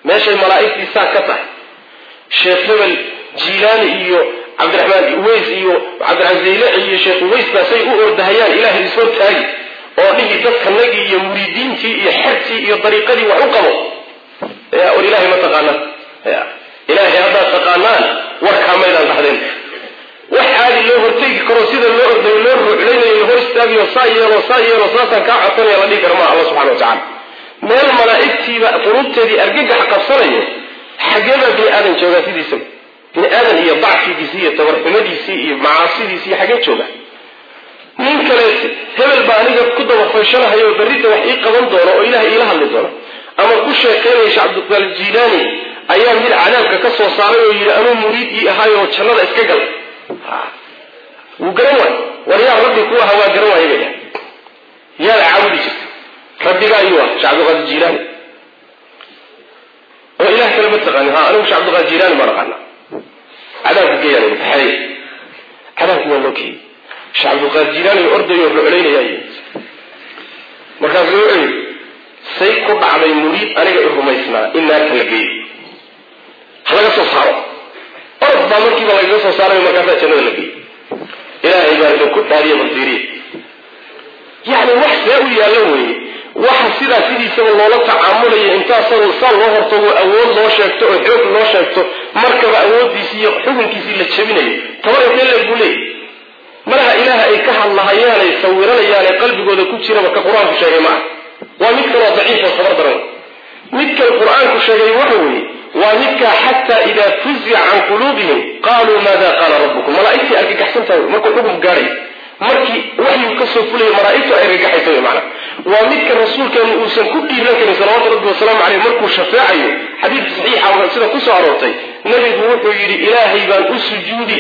ماشي الملائكة ساكتة شيخ هبل جيلاني إيو عبد الرحمن إيويس إيو عبد العزيز إيو شيخ إيويس باسي أردهيان إلهي الإسور تاجي وإيه دفك النجي إيو مريدين تي إيو حرتي إيو طريقة دي وعقبه يا أولي إلهي ما تقانا يا إلهي هذا تقانان وركا ميدان بحدين وحالي اللي هرتيك كروسيدا اللي أرده اللي أرده إلينا اللي هو استاقي وصاير وصاصا كاعطاني الله ديك رماء الله سبحانه وتعالى من الملائكتي قلوبتي دي أرقيق حق الصنية حقنا بني آدم جوغا سيدي سم بني آدم هي ضعفي دي سي تورحمدي سي معاصي دي سي حاجات جوغا من كلاس هبل بانيقا كده وفيشانها هي وبريد وحقيقة وندورة وإله اللي دورة أما كل شيء كان يش عبد القادر الجيلاني أيام دي العناب ككسو صاروا يلأنوا مريد إيهاي وتشنر إسكاقل وقروا وليا ربي كوها وقروا إيهاي يا العابد جس ربي قال أيوة شعب القادر الجيلاني وإله كلمة تغني أنا مش عبد القادر الجيلاني ما رقعنا عذاب الجيلاني بحري عذاب مولوكي شعب القادر الجيلاني الأردن يربع علينا يا إيه مركز يوعي سيكب على المريد أنا إرهميسنا إنها كالجي هذا قصة صاروا أرض بامركي بلا قصة صاروا مكافأة جنة لجي إلهي بارك كل هذه مصيرين يعني واحد يقول يا لوي واحد سيدي سوى الله تعامله انت صار الله هرتو اول لو شيغتو xoog loo sheegto markaba awoodiisi iyo xukunkiisi la jabinayo tabar ee la gulay malaha ilaaha ay ka hadlayaan ay sawiranayaan qalbigooda ku jira marka quraanku sheegay ma waa mid kale daciif oo sabar daran mid kale quraanku sheegay waxa weeye waa midka hatta ida fuzia an qulubihim qalu madha qala rabbukum malaa'ikati argagaxsantahay marka xukun gaaray markii waxay ka soo fulay malaa'iktu ay argagaxaytay macna waa midka rasuulkeenu uusan ku dhiiran karin salawaatu rabbi wa salaamu alayhi markuu shafaacayo xadiis saxiix ah sida ku soo aroortay nabigu wuxuu yiri ilaahay baan u sujuudi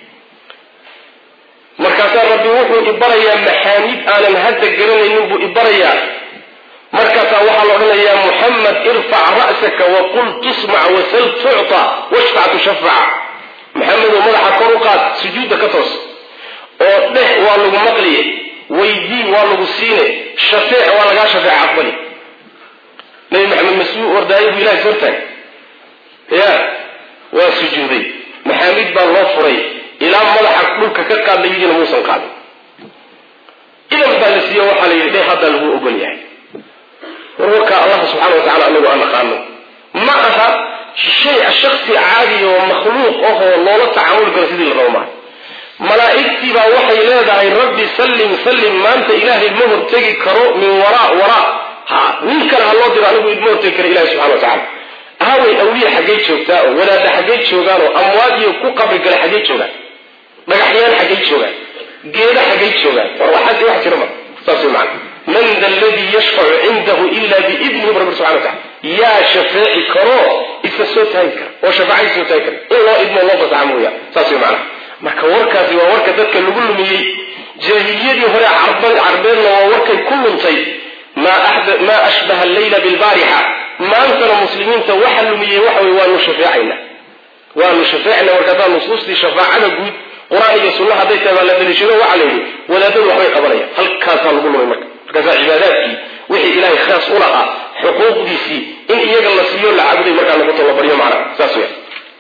markaas rabbi wuxuu ibarayaa maxaamid aanan hadda garanaynin buu ibarayaa markaas waxa la oranayaa muhammad irfa' ra'saka wa qul tusma' wa sal tu'ta washfa' tushfa' muhammad madaxa kor u qaad sujuuda ka toos oo dheh waa lagu maqliyay ويدين والله سينه شفاعة ولا جا شفاعة أقبلي نبي محمد مسؤول وردائي بلا زرتين يا وسجودي محمد بالله فري إلى ملح كلك كقال ليجي موسى قال إلى بالسيا وحلي ليه هذا اللي هو أقول يعني وروك الله سبحانه وتعالى أنه أنا قانون معها شيء الشخصي عادي ومخلوق وهو الله لا تعامل كرسيد الرومان ملائكتي با waxay leedahay rabbi sallim maanta ilaahay ma hortagi karo min waraa ha nin kale ha loo diro anigu idmo hortagi karo ilaahay subhanahu wa ta'ala haway awliya xagee joogtaa oo wadaad xagee joogaan oo amwaadiyo ku qabri gal xagee joogaan dhagaxyaan xagee joogaan geeda xagee joogaan wax jira ma taasi macna man alladhi yashfa'u 'indahu illa bi idni rabbi subhanahu wa ta'ala ya shafi'i karo isasoo taayka oo shafaa'ay soo taayka ilaa idmo Allah ta'ala taasi macna marka warkaasi waa warka dadka lagu lumiyay jaahiliyadii hore carbeedna waa warkay ku luntay ma ashbaha al-layla bil-bariha maantana muslimiinta waxa lumiyay waxa way waa shafaa'ina warkada nusuustii shafaa'ada guud quraan iyo sunnah haday tahay la dalishado waxa leeyahay walaadadu waxay qabanayaan halkaas lagu lumay marka cibaadaadkii wixii ilaahay khaas u lahaa xuquuqdiisii in iyaga la siiyo la caabuday marka lagu talabariyo macna saas weey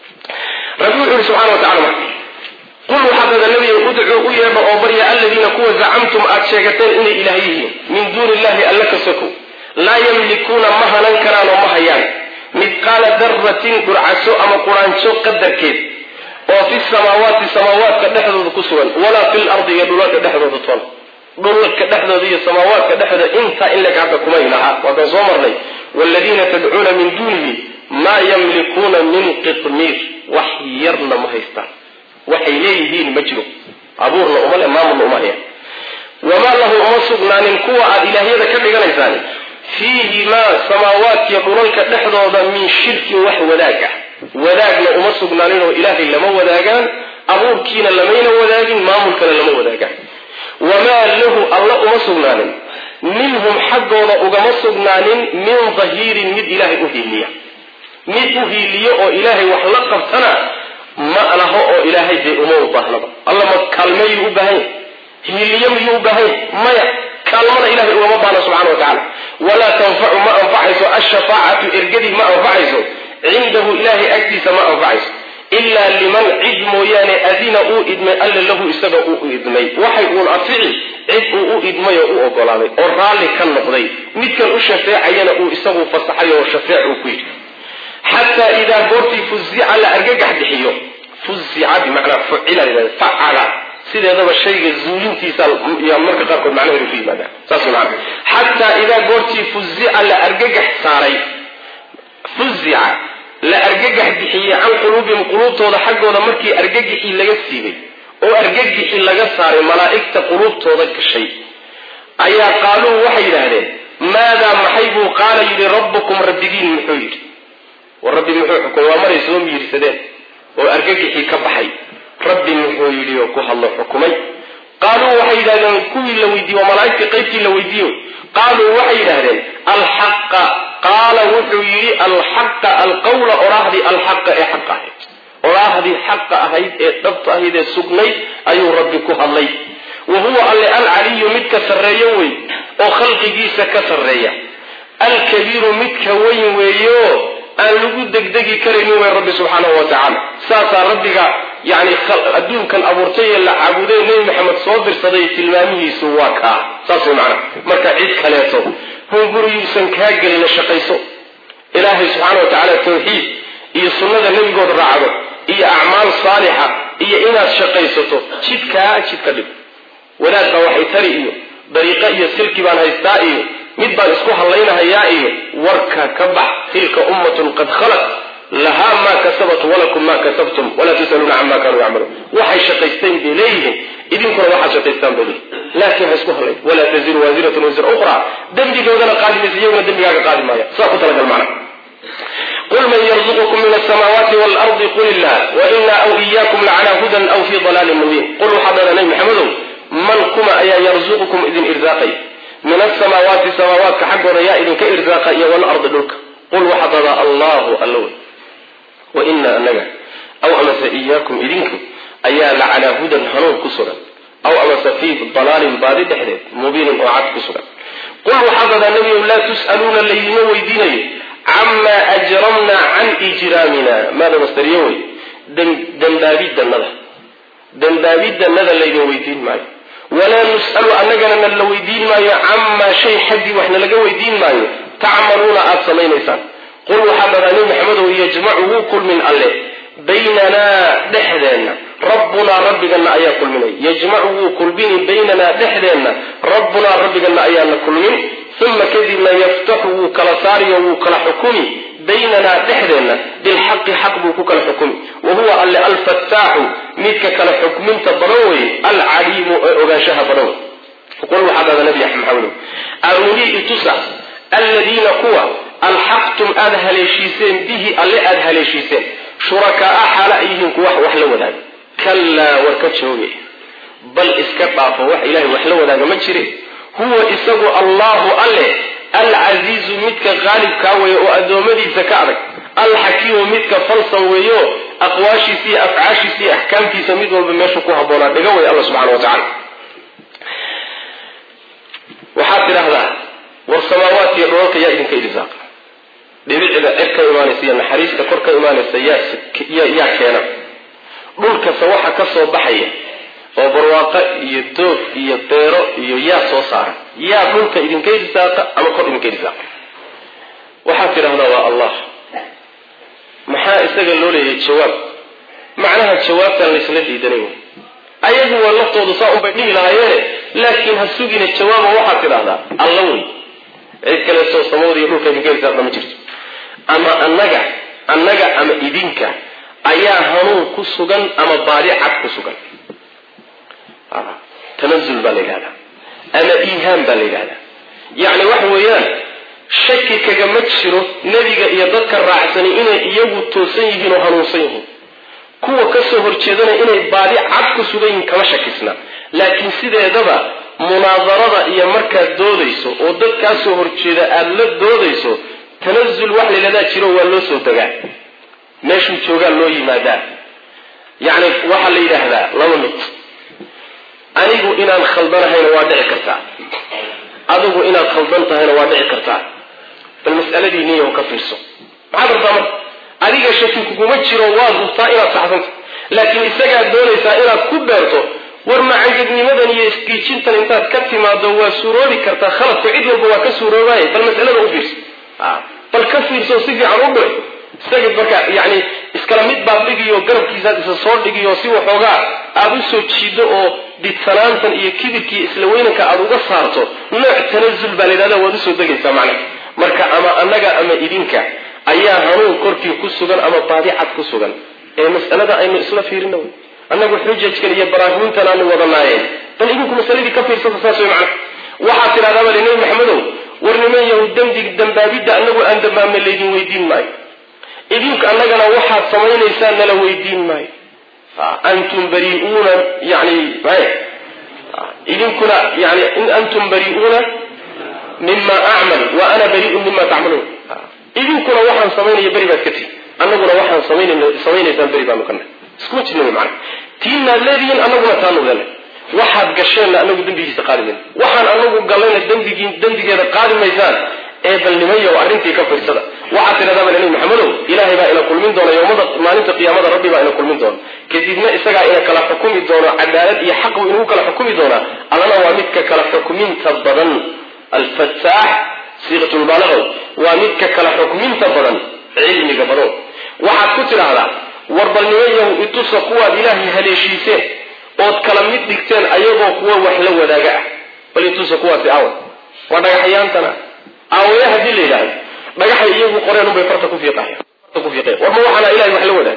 rabbi subhanahu wa ta'ala قل حبذا النبي ادعوا يابا وبريا الذين كوا زعمتم أتشاكتين إني إلهيهم من دون الله ألك سكوا لا يملكون مهلا كران ومهيان مثقال ذرة قرعسو أما قرآن شو قدر كيد وفي السماوات قد نحذو كسوا ولا في الأرض يدولك قد نحذو ذطول دولك قد نحذو ذي السماوات قد نحذو إنت إلك عبدكم أينها وتزومر لي والذين تدعون من دونه ما يملكون من قطمير وحيرنا مهيستان waxay leeyihiin majru abuurna umal imaamna umaya wama lahu usbnan kuwa aad ilaahiyada ka dhiganaysaan fiihi ma samaawaati dhulka dhaxdooda min shirki wax wadaagna uma sugnaanin oo ilaahay lama wadaagaan abuurkiina lamayna wadaagin maamulkana lama wadaagaan wama lahu alla uma sugnaanin minhum haggooda ugama sugnaanin min dhahirin mid ilaahay u hiiliya oo ilaahay wax la qabtana ما له أو إلهي ذي أمور بحنا الله ما كلمة يبهين هي اليوم يبهين ما كلمة إلهي أمور بحنا سبحانه وتعالى ولا تنفع ما أنفعيسو الشفاعة إرقدي ما أنفعيسو عنده إلهي أكتس ما أنفعيسو إلا لمن عدمو يعني أذين أو إدمي ألا له إساق أو إدمي وحي أول أفعي عد أو إدمي أو أقلالي ورالي كان نقضي مثل الشفاعة يعني أو إساق فاستحي والشفاعة أكوير حتى إذا قرتي فزع على أرقاق حدحيو فزع بمعنى فعل سيدي هذا الشيء الزولين تيسال يا مركز قاركم معناه فيه ماذا ساسو معنا حتى إذا قرتي فزع على أرقاق حساري فزع لا أرجع حديثية عن قلوبهم قلوب توضح حق ولا مركي أرجع إلا جسيبي أو أرجع إلا جسار ملائكة قلوب توضح الشيء أيا قالوا وحي هذا ماذا محيبه قال يلي ربكم ربكين محير والرب محيركم ومر يسوم يرسدين وأرجع كبحي رب محير وكه الله حكمي قالوا وحي هذا كل لويدي وملائكة قيبتي لويديو قالوا وحي هذا الحق قال وحي الحق القول أراهدي الحق حق أراهدي حق أهيد ضبط أهيد السقني أي ربك الله وهو العلي متك سريوي وخلق جيس كسرية الكبير متك ويو الوجود دقدقي كريم رب سبحانه وتعالى ساسا ربك يعني أدون كان أبورتي اللي عبودين نبي محمد صادر صدي تلمامه سواكا ساسا معنا مركا عيد كلاته هم قروا يوسن كاقل لشقيسو إلهي سبحانه وتعالى التوحيد إيا سنة النبي قد رعبه إيا أعمال صالحة إيا إناس شقيسته شدكا دب ولا بوحي ترئيه طريقة إيا سلكي بان هيستائيه مدبان اسكوها اللينا هيائيه وركا كبح تلك أمة قد خلت لها ما كسبت ولكم ما كسبتم ولا تسألون عما كانوا يعملون وحي شقيستين بليه إذن كنا وحي شقيستين بليه لكن هسكوها الليل ولا تزير وزيرة وزير أخرى دمجي جودنا قادم يزيون دمجي قادم مايا ساقط لك المعنى قل من يرزقكم من السماوات والأرض قل الله وإنا أو إياكم لعلى هدى أو في ضلال مبين قلوا حضر نبي محمد من كما أيا يرزقكم إذن إرزاقي من السماوات سماوات كحق ورياء إذن كإرزاقي والأرض لك قل وحضر الله اللون وإنا أننا أو أمس إياكم إذنكم أيا لعلى هدى هنون كسرا أو أمس فيه ضلال بارد حديث مبين وعد كسرا قل وحضر النبي لا تسألون الذين ويديني عما أجرمنا عن إجرامنا ماذا مستريوي دنبابيد النذا الذين ويدين معي ولا نسأل أننا من ويدين معي عما شيء حدي وإحنا لقى ويدين معي تعملون أبصمين إنسان قل وحضر النبي محمد يجمعه كل من الله بيننا دحدنا ربنا ربنا أيا كل من يجمعه كل بيننا دحدنا ربنا ربنا أيا كل من ثم كذب يفتحه كالصاري وكالحكومي بيننا دحدنا بالحق حق كالحكوم وهو الفتاح ميتك كالحكم تبروي العليم أغاشها بروي وقل حضر النبي محمد أروني تسع الذين قوى الحقتم أذهل شيسين به اللي أذهل شيسين شركاء حلائهم كوح وحلو ذا كلا وركتشوه بل اسكبع فوح إلهي وحلو ذا مجري هو إساق الله أله العزيز متك غالب كاوي وأدومدي زكارك الحكيم متك فلصا ويو أقواشي سي أفعاشي سي أحكام في سميد وبمشكوها بولا بقوي الله سبحانه وتعالى وحاطر هذا والسماوات يدعوك يا إذن كإرزاق لبعد إركا إيمانيسيا نحريس كوركا إيمانيسيا يا كينا دولك سواحا كسو بحية وبرواقة يدوف يطيرو يا صوصار يا دولك إذن كإرزاق أما قد إذن كإرزاق وحاطر هذا الله محا استقلوا لي الشواب معناها الشواب كان لسلدي دنيو أيضا واللفظ وضصاء بديه لغاية لكن هالسوقين الشواب وحاطر هذا اللوي عيد كلا سو سمودي يقول كيف كيف ما جرت أما النجا أما إدينك أيا هنون كسوغن أما بارع كسوغن تنزل بالإلهة أما إيهام بالإلهة يعني وحويان شكي كجمت شرو نبي يذكر رعسني إنه يجو توسيه وهنوسيه كوا كسوهر كذا إنه بارع كسوغن كما شكسنا لكن سيدا دبا مناظرة إيا مركز دوديسو ودد كاسو هرشيدا أدلد دوديسو تنزل وحل لدى شيرو واللوسو تقع ماشو تشوغان لو يمادا يعني وحل لدى لو مت أنيقو إنا نخلبنا هين وادع كرتا adigu inaad khaldan tahayna waa dhici kartaa bal mas'aladii niyo ka fiirso maxaad rabtaa adiga shaki kuguma jiro waad hubtaa inaad saxsanta laakiin isagaa doonaysaa inaad ku beerto war macaangadnimadan iyo isgiijintan intaad ka timaado waa suuroobi kartaa khaladku cid walba waa ka suuroobaaya bal mas'alada u fiirso bal ka fiirso si fiican u dhig isaga marka yani iskala mid baad dhigiyo garabkiisaad isa soo dhigiyo si waxoogaa aad u soo jiido oo dhitsanaantan iyo kibirkii isla weynanka aad uga saarto nooc tanazul baa layidhahda waad usoo degaysaa macnaha marka ama annaga ama idinka ayaa hanuun korkii ku sugan ama baadicad ku sugan ee mas'alada aynu isla fiirino annagu xujajkan iyo baraahiintan aanu wadanaayeen bal idinku masaladii ka fiirsata saas way macnaha waxaad tidhahdaa bali nebi maxamedow war niman yahu dambaabidda annagu aan dambaabna laydin weydiin maayo idinku annagana waxaad samaynaysaan nala weydiin maayo antum bari'uuna yani idinkuna yani in antum bari'uuna mima acmal wa ana bari'un mima tacmaluun idinkuna waxaan samaynaya beri baad ka tihi annaguna waxaan samaynaysaan beri baanu kana iskuma jirna wy macana tiinaad leedihiin annaguna taanu leelay waxaad gasheenna anagu dembigiisa qaadi mayno waxaan anagu gallayna dembigeeda qaadi maysaan ee balnimayo arrintii ka fiirsada waxaad tidhahdaa bal nabi maxamedow ilaahay baa ina kulmin doona yowmada maalinta qiyaamada rabbi baa ina kulmin doona kadibna isagaa ina kala xukumi doono cadaalad iyo xaq buu inagu kala xukumi doonaa allana waa midka kala xukuminta badan alfataax siiqatulbaalagow waa midka kala xukminta badan cilmiga badan waxaad ku tidhaahdaa war balnimayahu itusa kuwaad ilaahay haleeshiiseen ood kala mid dhigteen ayagoo kuwa wax la wadaaga ah bal itusa kuwaasi aawa waa dhagaxyaantana aawaya haddii la yidhaahdo dhagaxay iyagu qoreen unbay farta ku fiiqayan war ma waxaana ilahay wax la wadaag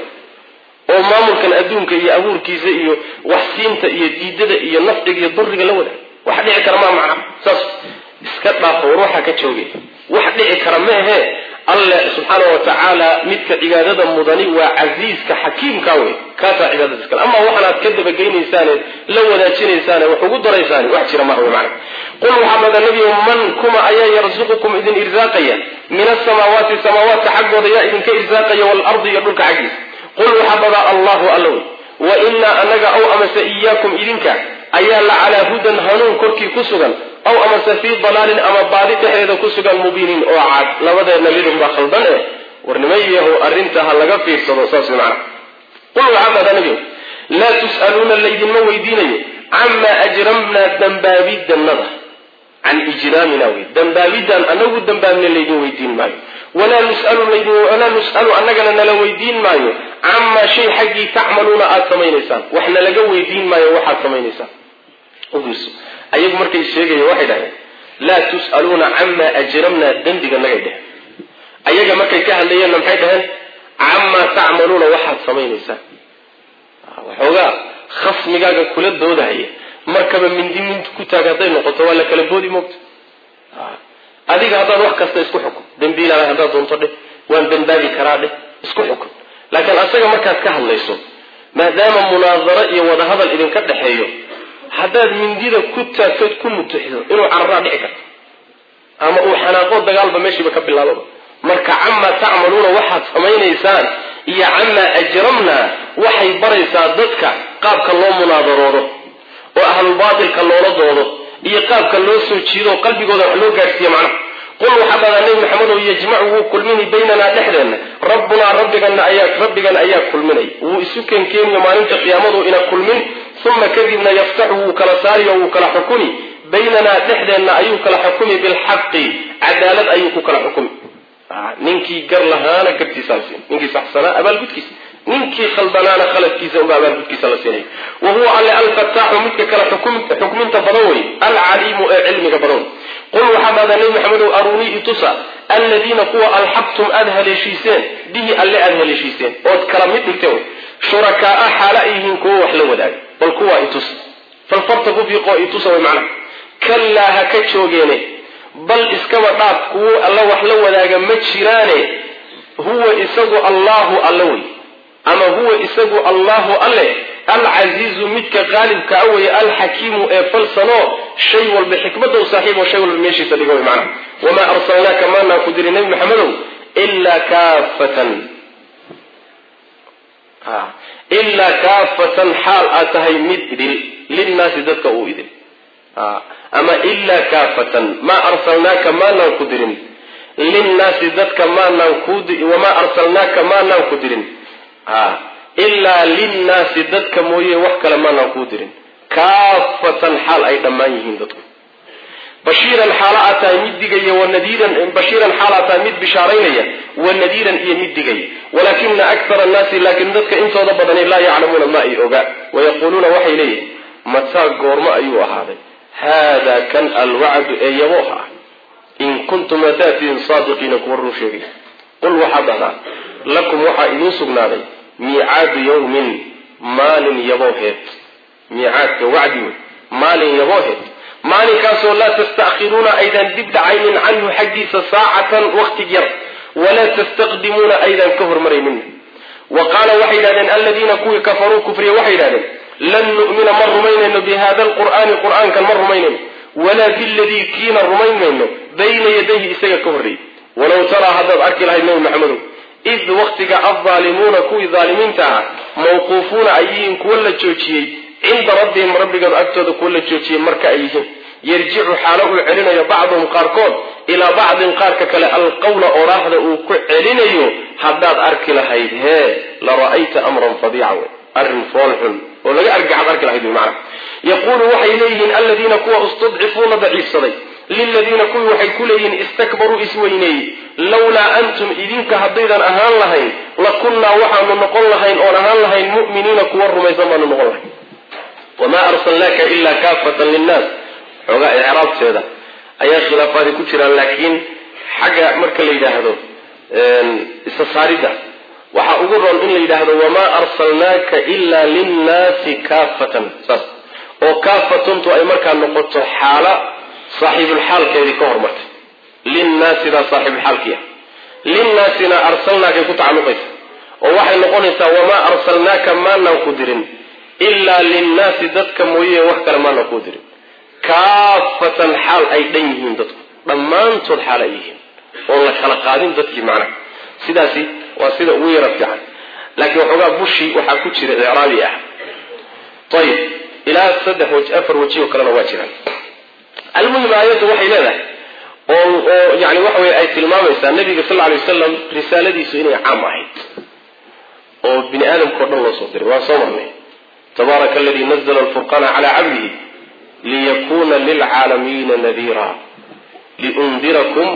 oo maamulkan adduunka iyo abuurkiisa iyo waxsiinta iyo diidada iyo nafciga iyo duriga la wadaag wax dhici kara maa macna saas iska dhaafo war waxaa ka joogay wax dhici kara ma ahe alle subxaana watacaala midka cibaadada mudani waa casiiska xakiimka wey kaasaa cibaadada iskale ama waxaanaad ka dabageynaysaan la wadaajinaysaan wax ugu daraysaan wax jira maaha macna qul waxaa bada nebiyo man kuma ayaa yarzuqukum idin irsaaqaya min asamaawaati samaawaadka xaggooda yaa idinka irsaaqaya waalardi iyo dhulka xaggiisa qul waxaa bada allahu alla wey wa inaa anaga aw amase iyaakum idinka ayaa la calaa hudan hanuun korkii ku sugan aw amase fii dalaalin ama baadi dhexdeeda ku sugan mubiinin oo cad labadeedna midunbaa khaldan war nimayahu arrinta ha laga fiirsado saas macna qul waxaa bada nebiyo laa tus'aluuna laydinma weydiinayo camaa ajramnaa dambaabidanada can ijraamina wey dambaabidan anagu dambaabna laydin weydiin maayo walaa nus'alu annagana nala weydiin maayo camaa shay xaggii tacmaluuna aada samaynaysaan wax nalaga weydiin maayo waxaad samaynaysaan ufiirso ayagu markay sheegaya waxay dhaheen laa tus'aluuna camaa ajramnaa dembiga nagay dheheen ayaga markay ka hadlayeenna maxay dhaheen camaa tacmaluuna waxaad samaynaysaan waxoogaa khasmigaaga kula doodahaya markaba mindi ku taag hadday noqoto waa la kala boodi moogta adiga haddaad wax kasta isku xukun dembiilaala haddaad doonto dheh waan dambaabi karaa dheh isku xukun laakiin asaga markaad ka hadlayso maadaama munaadaro iyo wadahadal idinka dhexeeyo haddaad mindida ku taagtood ku mutuxido inuu cararaa dhici karto ama uu xanaaqo dagaalba meeshiiba ka bilaababa marka camaa tacmaluuna waxaad samaynaysaan iyo camaa ajramnaa waxay baraysaa dadka qaabka loo munaadaroodo oo ahlulbaatilka loola doodo iyo qaabka loo soo jiido oo qalbigooda wax loo gaadhsiiya macnaha qul waxaa dhadaa nebi maxamedow yajmacu wuu kulmini baynanaa dhexdeenna rabbunaa rabbigan ayaa kulminay wuu isu keenkeeniyo maalinta qiyaamadu ina kulmin uma kadibna yaftaxu wuu kala saariyo wuu kala xukumi baynanaa dhexdeenna ayuu kala xukumi bilxaqi cadaalad ayuu ku kala xukumi ninkii gar lahaana gartiisaa la siin ninkii saxsanaa abaalgudkiisa ninkii khaldanaana khaladkiisa unba abaalgudkiisa la siinay wa huwa alle alfataaxu midka kala xukminta badan wey alcaliimu ee cilmiga badan qul waxaa dhahdaa nebi maxamedow arunii itusa alladiina kuwa alxaqtum aada haleeshiiseen bihi alle aada haleeshiiseen ood kala mid dhigteen wey shurakaaa xaala ay yihiin kuwo wax la wadaaga bal kuwaa itusa falfarta ku fiiqoo itusa way macnaha kallaa ha ka joogeene bal iskaba dhaaf kuwo alla wax la wadaaga ma jiraane huwa isagu allahu alle wey ama huwa isagu allahu alle alcasiizu midka qaalibka a weye alxakiimu ee falsano shay walba xikmada u saaxiib oo shay walba meeshiisa dhigo wey macnaha wamaa arsalnaaka maanaa ku diri nebi maxamedow ilaa kaafatan xaal aad tahay mid idil linnaasi dadka uu idil ama illa kaafatan ma arsalnaaka maanan ku dirin linnaasi dadka maanan wama arsalnaaka maanan ku dirin ilaa linnaasi dadka mooye wax kale maanan ku dirin kaafatan xaal ay dhammaan yihiin dadku bashiiran xaala ataa mid digaya wanadiiran bashiiran xaala ataa mid bishaaraynaya wanadiiran iyo mid digaya walakina akthara annaasi laakin dadka intooda badani laa yaclamuuna ma ay ogaa wayaquuluuna waxay leeyihin mataa goormo ayuu ahaaday haadaa kan alwacdu ee yabooha ah in kuntum ataatiin saadiqiina kuwa run sheegay qul waxaad dhahdaa lakum waxaa idiin sugnaaday miicaadu yawmin maalin yabooheed miicaadka wacdi wey maalin yabooheed maalinkaasoo laa tasta'khiruuna aydan dib dhacaynin canhu xaggiisa saacatan waqti yar walaa tastaqdimuuna aydan ka hormaraynin wa qaala waxay yidhahdeen aladiina kuwii kafaruu kufriya waxay yidhahdeen lan nu'mina ma rumaynayno bihada alqur'aani qur'aankan ma rumaynayno walaa biladii kiina rumaynayno bayna yadayhi isaga ka horreeyey walow taraa haddaad arki lahayd nabi maxamedow id waqtiga aldaalimuuna kuwii daalimiinta ah mawquufuuna ay yihiin kuwa la joojiyey cinda rabbihim rabbigooda agtooda kuwa la joojiyey marka ay yihiin yarjicu xaalo uu celinayo bacduhum qaarkood ilaa bacdin qaarka kale alqawla oraahda uu ku celinayo haddaad arki lahayd hee la ra'ayta amran fadiica wey arrin foolxun oo laga argaxad arki lahayd macna yaquulu waxay leeyihiin aladiina kuwa istudcifuuna daciifsaday liladiina kuwii waxay ku leeyihiin istakbaruu isweyneeyey lawlaa antum idinka haddaydan ahaan lahayn lakunnaa waxaanu noqon lahayn oon ahaan lahayn mu'miniina kuwa rumaysan baanu noqon lahayn wamaa arsalnaaka ilaa kaafatan linnaas xoogaa icraabteeda ayaa khilaafaadi ku jiraan laakiin xagga marka la yidhaahdo isasaaridda waxaa ugu roon in la yidhaahdo wamaa arsalnaaka ilaa linnaasi kaafatan saas oo kaafatuntu ay markaa noqoto xaala saaxiibulxaalkeedii ka hormartay linnaasidaa saaxiibulxaalkiia linnaasina arsalnaakay ku tacalluqaysa oo waxay noqonaysaa wamaa arsalnaaka maanan ku dirin ilaa linnaasi dadka mooye wax kale maanan ku dirin kaafatan xaal ay dhan yihiin dadku dhammaantood xaal ay yihiin oon la kala qaadin dadkii macnaha sidaasi waa sida ugu yara fiican laakiin waxoogaa bushi waxaa ku jira icraabi ah ayib ilaa 4 waji oo kalena waa jiraan almuhim aayaddu waxay leedahay oo yani waxa weye ay tilmaamaysaa nabiga sal lla alay wasalam risaaladiisu inay caam ahayd oo bini aadamkao dhan loo soo diray waan soo marnay tabaaraka aladii nazla alfurqana calaa cabdihi liyakuna lilcaalamiina nadiira liundirakum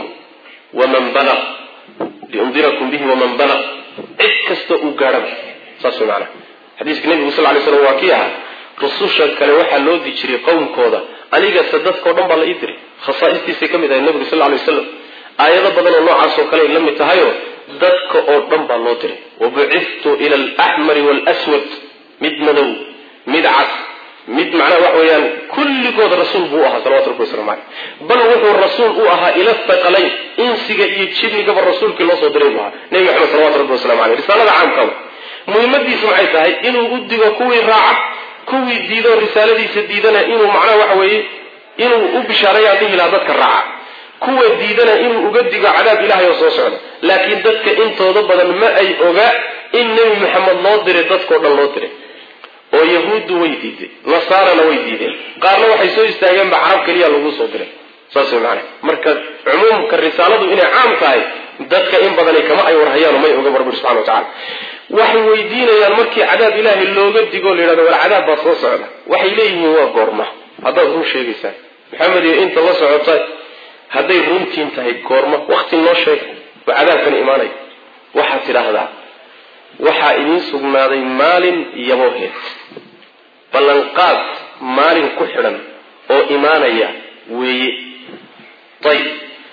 bihi waman balaq cid kasta uu gaadhaba saas way macnaha xadiiska nabigu sal lay slam waa kii ahaa rususha kale waxaa loo di jiray qowmkooda anigase dadkao dhan baa la ii diray khasaa'istiisay ka mid ahay nabigu sal lay wasalam aayado badan oo noocaas oo kale ay la mid tahayoo dadka oo dhan baa loo diray wabuciftu ila alaxmari waalaswad mid madow mid cas mid macnaha waxa weeyaan kulligood rasuul buu ahaa salawatu rabbi waslamu caleyh bal wuxuu rasuul u ahaa ila thaqalayn insiga iyo jinnigaba rasuulkii loo soo diray buu ahaa nebi maxamed salawatu rabbi waslamu caleyh risaalada caamkaba muhiimadiisu maxay tahay inuu u digo kuwii raaca kuwii diido risaaladiisa diidana inuu macnaha waxa weeye inuu u bishaareeyaan dhihi lahaa dadka raaca kuwa diidana inuu uga digo cadaab ilaahay oo soo socda laakiin dadka intooda badan ma ay oga in nebi maxamed loo diray dadkao dhan loo diray oo yahuuddu way diiday nasaarana way diideen qaarna waxay soo istaageenba carab keliya lagu soo diray saas way macnaha marka cumuumka risaaladu inay caam tahay dadka in badanay kama ay warhayaan may oga rabbi subxana wa tacala waxay weydiinayaan markii cadaab ilaahay looga digo la yidhahdo war cadaab baa soo socda waxay leeyihiin waa goorma haddaad run sheegaysaan maxamed iyo inta la socotay hadday runtiin tahay goorma wakti noo sheeg oo cadaabkan imaanaya waxaad tidhaahdaa waxaa idiin sugnaaday maalin yabooheed ballanqaad maalin ku xidhan oo imaanaya weeye ayib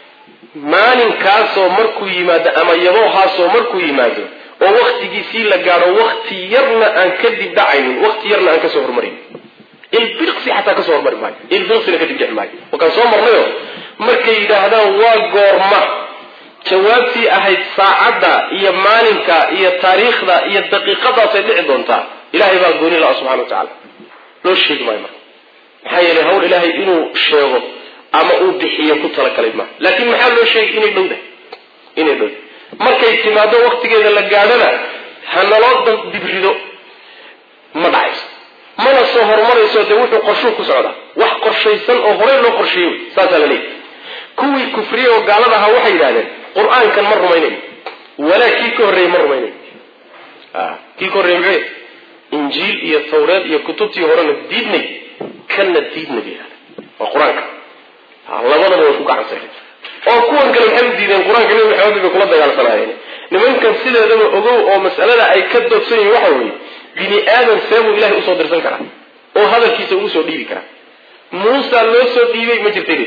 maalinkaasoo markuu yimaado ama yaboohaasoo markuu yimaado oo waktigiisii la gaadho wakti yarna aan kadib dhacaynin wakti yarna aan kasoo hormarin ilbirqsi xataa kasoo hormari maayo ilbirqsina kadib dhici maayo wakaan soo marnayo markay yidhaahdaan waa goorma jawaabtii ahayd saacadda iyo maalinka iyo taariikhda iyo daqiiqadaasay dhici doontaa ilahay baa gooni laha subxana wa tacaala loo sheegi maayo marka maxaa yeelay hawl ilaahay inuu sheego ama uu bixiyo ku talagalay maaha laakiin maxaa loo sheegay inay dhowdahay markay timaado waktigeeda la gaadhana ha naloo dibrido ma dhacayso mana soo horumarayso soconayso dee wuxuu qorshuu ku socdaa wax qorshaysan oo horey loo qorsheeyey saasaa la leeyahy kuwii kufriye oo gaalada ahaa waxay yidhahdeen qur-aankan ma rumaynayo walaa kii ka horreeyey ma rumaynayo kii ka horreeyey muxuu injiil iyo tawreed iyo kutubtii horena diidnay kana diidna bay yidhahdeen waa qur-aanka labadaba way ku gacansayreen oo kuwan kale maxay u diideen qur-aanka nabi maxamed bay kula dagaalsanaayeen nimankan sideedaba ogow oo mas'alada ay ka doodsan yihiin waxa weeye bini aadan seebuu ilaahay usoo dirsan karaa oo hadalkiisa ugu soo dhiibi karaa muusa loo soo dhiibay ma jirtay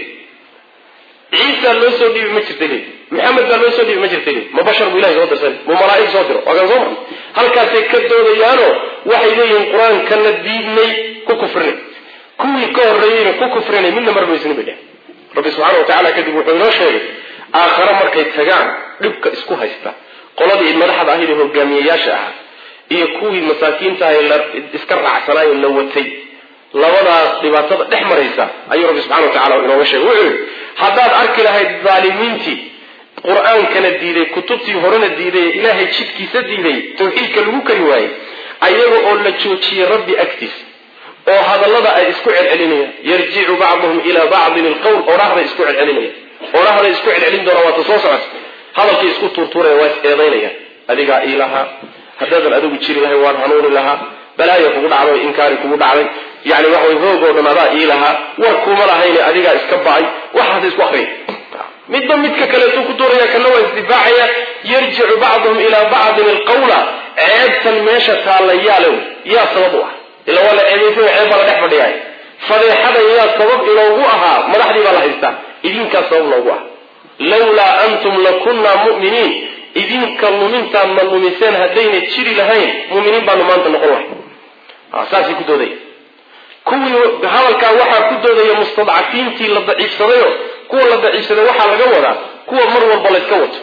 ciisa loo soo dhiibay ma jirtay maxamed baa loo soo dhiibay ma jirtay ma bashar buu ilahay soo dirsan ma malaa'ig soo diro waa kan soo marnay halkaasay ka doodayaanoo waxay leeyihiin qur-aankana diidnay ku kufrinay kuwii ka horreeyeyna ku kufrinay midna mar baysnin bay dhehen rabbi subxaana watacaala kadib wuxuu inoo sheegay aakhare markay tagaan dhibka isku haysta qoladii madaxda ahayd ee hogaamiyeyaasha ahaa iyo kuwii masaakiinta ahay iska raacsanaayoo la watay labadaas dhibaatada dhex maraysa ayuu rabbi subxana watacala inooga sheegay wuxuu yihi haddaad arki lahayd dhaalimiintii qur-aankana diiday kutubtii horena diiday ee ilaahay jidkiisa diiday tawxiidka lagu kari waayey ayaga oo la joojiyey rabbi agtiisa oo hadallada ay isku celcelinayaan yarjicu bacduhum ilaa bacdin ilqowl odhahday isku celcelinayaan odhahday isku celcelin doona waata soo socota hadalkay isku tuurtuuraya waa is eedaynayaan adigaa ii lahaa haddaadan adigu jiri lahay waan hanuuni lahaa balaaya kugu dhacday inkaari kugu dhacday yani waxa way hoog oo dhan adaa ii lahaa war kuma lahayne adigaa iska ba'ay waxaas isku akriya midba midka kaleetuu ku tuuraya kana waa isdifaacaya yarjicu bacduhum ilaa bacdin ilqawla ceebtan meesha taalla yaalow yaa sabab u ah ila waa la ceebaysan ceeb baa la dhex fadhiyaay fadeexadan yaa sabab inoogu ahaa madaxdii baa la haystaa idinkaa sabab noogu ah lawlaa antum lakunnaa mu'miniin idinka lumintaan ma lumiseen haddayna jiri lahayn mu'miniin baanu maanta noqon lahay saasay ku doodaya kuwii hadalkaa waxaa ku doodaya mustadcafiintii la daciifsadayo kuwa la daciifsaday waxaa laga wadaa kuwa mar walba layska wato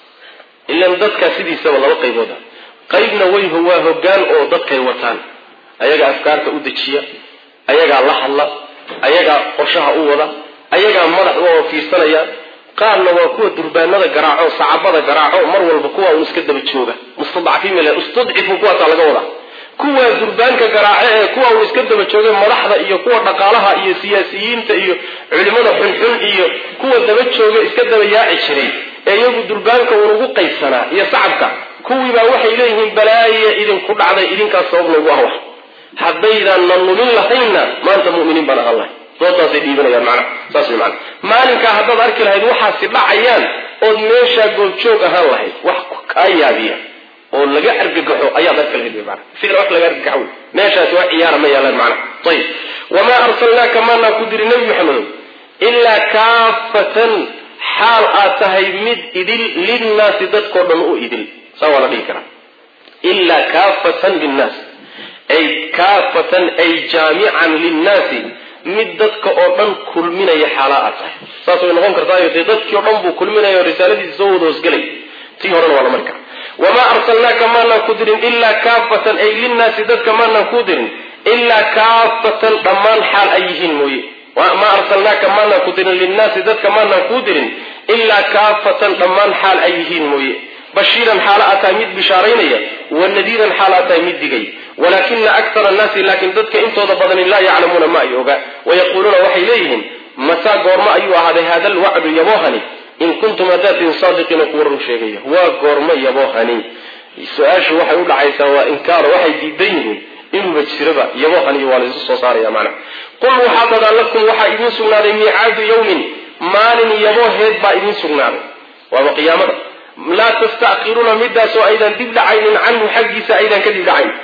ilan dadkaa sidiisaba laba qaybooda qaybna waa hoggaan oo dadkay wataan ayagaa afkaarta u dejiya ayagaa la hadla ayagaa qorshaha u wada ayagaa madax u fiirsanaya qaarna waa kuwa durbaanada garaaco sacabada garaaco mar walba kuwa uu iska daba jooga mustadcafiin la istadcifu kuwaasaa laga wadaa kuwa durbaanka garaace ee kuwa uu iska daba joogay madaxda iyo kuwa dhaqaalaha iyo siyaasiyiinta iyo culimada xunxun iyo kuwa daba jooga iska daba yaaci jiray ee iyagu durbaanka ugu qaybsanaa iyo sacabka kuwiibaa waxay leeyihiin balaaya idinku dhacday idinkaas sabab lagu ah wax haddaydan na lumin lahayna maanta mu'miniin baan ahaan lahay doodaasay dhiibanayaan macnaha saas way macnaha maalinkaa haddaad arki lahayd waxaasi dhacayaan ood meeshaa goobjoog ahaan lahayd wax kaa yaabiya oo laga argagaxo ayaad arki lahayd macnaha ficil wax laga argagaxo meeshaasi wax ciyaara ma yaalaan macnaha ayib wamaa arsalnaaka maanaa ku diri nebi maxamedow ilaa kaafatan xaal aad tahay mid idil linnaasi dadkoo dhan u idil saa waa la dhihi karaa ilaa kaafatan linnaas ay kaafatan ay jaamican linnaasi mid dadka oo dhan kulminaya xaalaa aad tahay saas way noqon kartaayo dee dadkii o dhan buu kulminaya oo risaaladiisa soo wada hoosgelay tii horena waa la mari karaa wamaa arsalnaaka maanaan ku dirin ilaa kaafatan ay linnaasi dadka maanaan kuu dirin ilaa kaafatan dhammaan xaal ay yihiin mooye maa arsalnaaka maanaan ku dirin linnaasi dadka maanaan kuu dirin ilaa kaafatan dhammaan xaal ay yihiin mooye bashiiran xaala aad tahay mid bishaaraynaya wanadiiran xaal aad tahay mid digay walakina akara annaasi laakiin dadka intooda badani laa yaclamuuna ma ay oga wayaquuluuna waxay leeyihiin mataa goormo ayuu ahaaday hada alwacdu yaboohani in kuntum hadaatin saadiqiina kuwa run sheegaya waa goormo yaboohani su-aashu waxay u dhacaysaa waa inkaaro waxay diidan yihiin inuuba jiraba yaboohani waa laysu soo saaraya macnaha qul waxaa dadaan lakum waxaa idiin sugnaaday miicaadu yawmin maalin yabooheed baa idiin sugnaaday waaba qiyaamada laa tasta'khiruuna midaasoo aydan dib dhacaynin canhu xaggiisa aydan ka dib dhacayn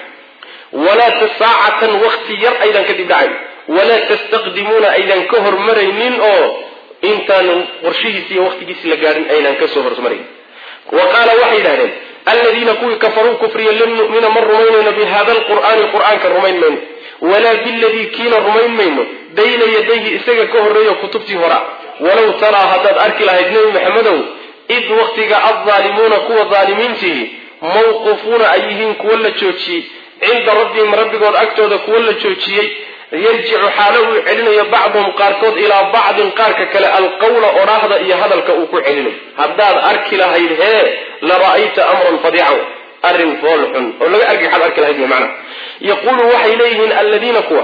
walaa tasaacatan wakti yar aydan ka dib dhacayn walaa tastaqdimuuna aydan ka hormaraynin oo intaan qorshihiisi iyo waktigiisi la gaadhin aynan kasoo hormarayn wa qaala waxay yidhahdeen aladiina kuwii kafaruu kufriya lan nu'mina ma rumaynayno bihada alqur'aani qur'aanka rumayn mayno walaa biladii kiina rumayn mayno bayna yadayhi isaga ka horreeyo kutubtii hora walow taraa haddaad arki lahayd nebi maxamedow id waktiga addaalimuuna kuwa daalimiintihi mawquufuuna ay yihiin kuwa la joojiyey cinda rabbihim rabbigood agtooda kuwa la joojiyey yarjicu xaalo uu celinayo bacduhum qaarkood ilaa bacdin qaarka kale alqawla odhaahda iyo hadalka uu ku celinayo haddaad arki lahayd hee la ra'ayta amran fadiican arrin fool xun oo laga arki waxaad arki lahayd macnaha yaquulu waxay leeyihiin aladiina kuwa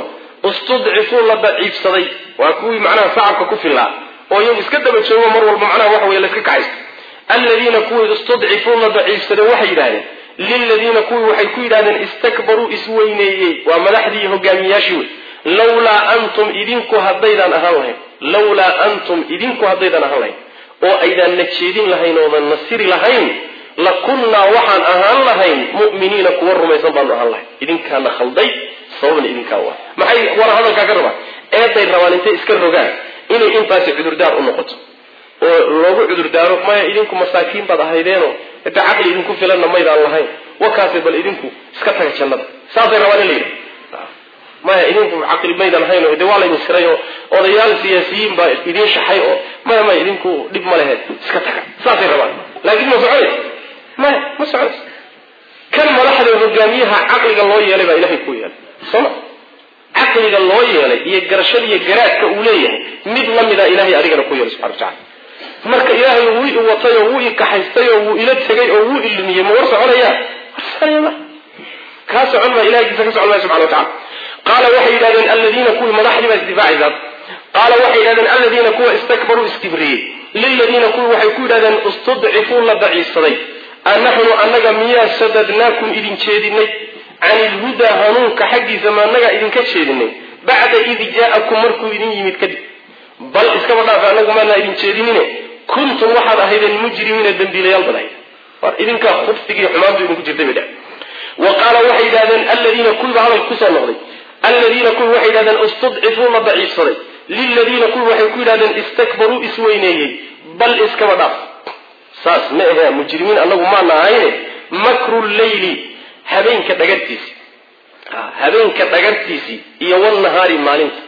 استضعفوا لضعيف صدي وكوي معناها صعب كفي الله ويوم اسكدب تشوفوا مر والله معناها وحوي لا اسك عايز الذين كوي استضعفوا لضعيف صدي وحي دهن للذين كوي وحي كوي دهن استكبروا اسويني وملحدي هجامياشي لولا أنتم إذنكو هديدان أهلهم لولا أنتم إذنكو هديدان أهلهم وأيضا نتشيدين لهين ونصير لهين لكنا وحن أهلهم مؤمنين كور ما يسمى أهلهم إذن كان خلدي صوبا إذن كوا ما حي ورا هذا الكربة أيضا الروانتي إسكر رجال إنه إنتاج عذر دار النقط ولو عذر دار ما إذنكو مساكين بعد هيدينه التعقل إذنكو فلنا ما يدار لهين وكاسب إذنكو سكتها كشلنا صار الروان ليه ما إذنكم عقل بيدا لهين ودوالي مسكريو وريال سياسيين با إذن شحيئو ما إذنكو دب مالهد سكتك ساسي روان لكن ما سعيد ما سعيد كان ملاحظة الرجاميها عقل الله يلي با إلهي كويا صنع عقل الله يلي يقرشل يقرات كأولية مد لمدى إلهي أريقنا كويا سبحانه وتعالى marka ilaahay uu watayo uu ikaxaystay oo uu ila tagay oo uu ilmiyay ma warsaconaya arsalama ka soconma ilaahay ka soconma subhanahu wa ta'ala qala waxa yidaahdeen alladina kuwa madaxdiba isdifaacisan qala waxa yidaahdeen alladina kuwa istakbaru istibriyay lilladina kuwa waxay ku yidaahdeen istud'ifu la daciisaday annahnu annaga miya sadadnaakum idin jeedinay عن الهدى هنونك حق زمانك إذن كتشيدني بعد إذ جاءكم مركو إذن يمد كدب بل إسكبرنا فأنكم أنا إذن تشيدني كنتم واحد هيدا المجرمين الدنبي ليال بلاي إذن كخبت تقري حمام دون كجر دمدا وقال وحيدا الذين كل بعض الكسر نغضي الذين كل وحيدا استضعفون ضعيف صدي للذين كل وحيدا استكبروا اسوينيه بل إسكبرنا ساس مئها مجرمين أنه ما نعينه مكر الليل habeenka dhagartiisi iyo wal nahaari maalinta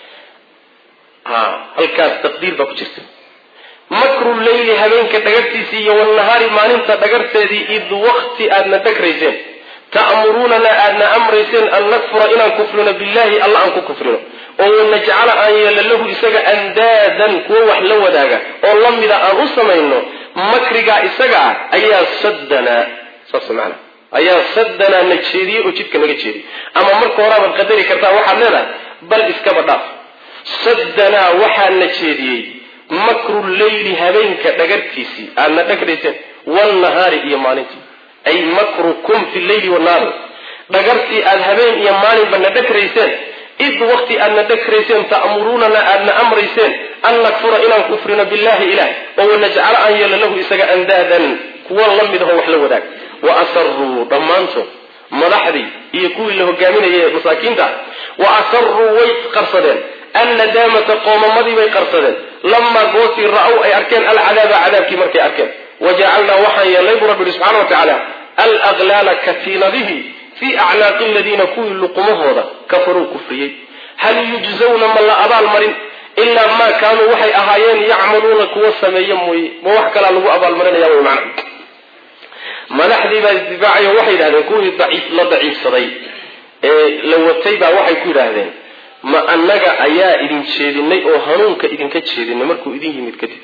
halkaas taqdiir ba ku jirta makru layli habeenka dhagartiisi iyo wal nahaari maalinta dhagarteedii id waqti aadna dakrayseen ta'muruna aadna amrayseen an nakfura inaan kufrina billahi allah aan ku kufrino oo najcala an yalallahu isaga andaadan kuwa wax la wadaaga oo lamida aan u sameeyno makriga isaga ayaa saddana sabsamaana ayaa sadana najeediyay oo jidka naga jeediyay ama marka hore aad qadari kartaa waxa leedahay bal iskaba dhaaf sadana waxa najeediyay makru layli habeenka dhagartiisi aan dhagraysan wal nahaari iyo maalinta ay makrukum fi layli wal nahar dhagarti aad habeen iyo maalin bana dhagraysan id waqti aad dhagraysan ta'muruna aadna amraysan an nakfura inaan kufrina billahi ilahi oo naj'ala an yalallahu isaga andaadan kuwa lamidaho wax la wadaag وأسروا ضمانته مدحدي يكون له جامينة مساكين ده وأسروا ويت قرصدين الندامة قوم مضي ويقرصدين لما قوتي رأوا أي أركان العذاب عذاب كمرك أركان وجعلنا وحيا ليب رب سبحانه وتعالى الأغلال كثيرة به في أعناق الذين كل قمه كفروا كفريين هل يجزون من لا أبا المرين إلا ما كانوا وحي أهايين يعملون كوسا ميموي موحكا له أبا المرين يوم معنا madaxdii baa isdifaacayo waxay yidhahdeen kuwii la daciifsaday la watay baa waxay ku yidhaahdeen ma annaga ayaa idin jeedinay oo hanuunka idinka jeedinay markuu idin yimid kadib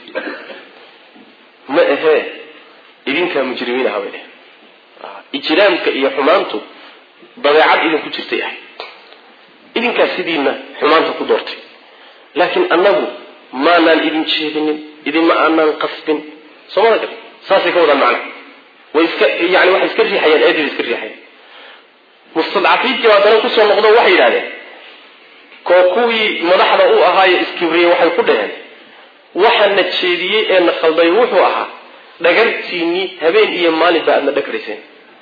ma ahee idinkaa mujrimiin ahaa bay dheheen ijraamka iyo xumaantu dabeecad idinku jirtay ahay idinkaa sidiina xumaanta ku doortay laakiin annagu maanaan idin jeedinin idinma aanaan qasbin soomada gal saasay ka wadaan macna يعني واحد يسكري حيان أدري يسكري حيان مستضعفين جوادنا كسر النقطة واحد هذا كوكوي مدحنا أو هاي إسكبرية واحد كلها واحد نتشيدية إن خلبي وحوها دقرتيني هبين إيه مالي بقى ندكريسين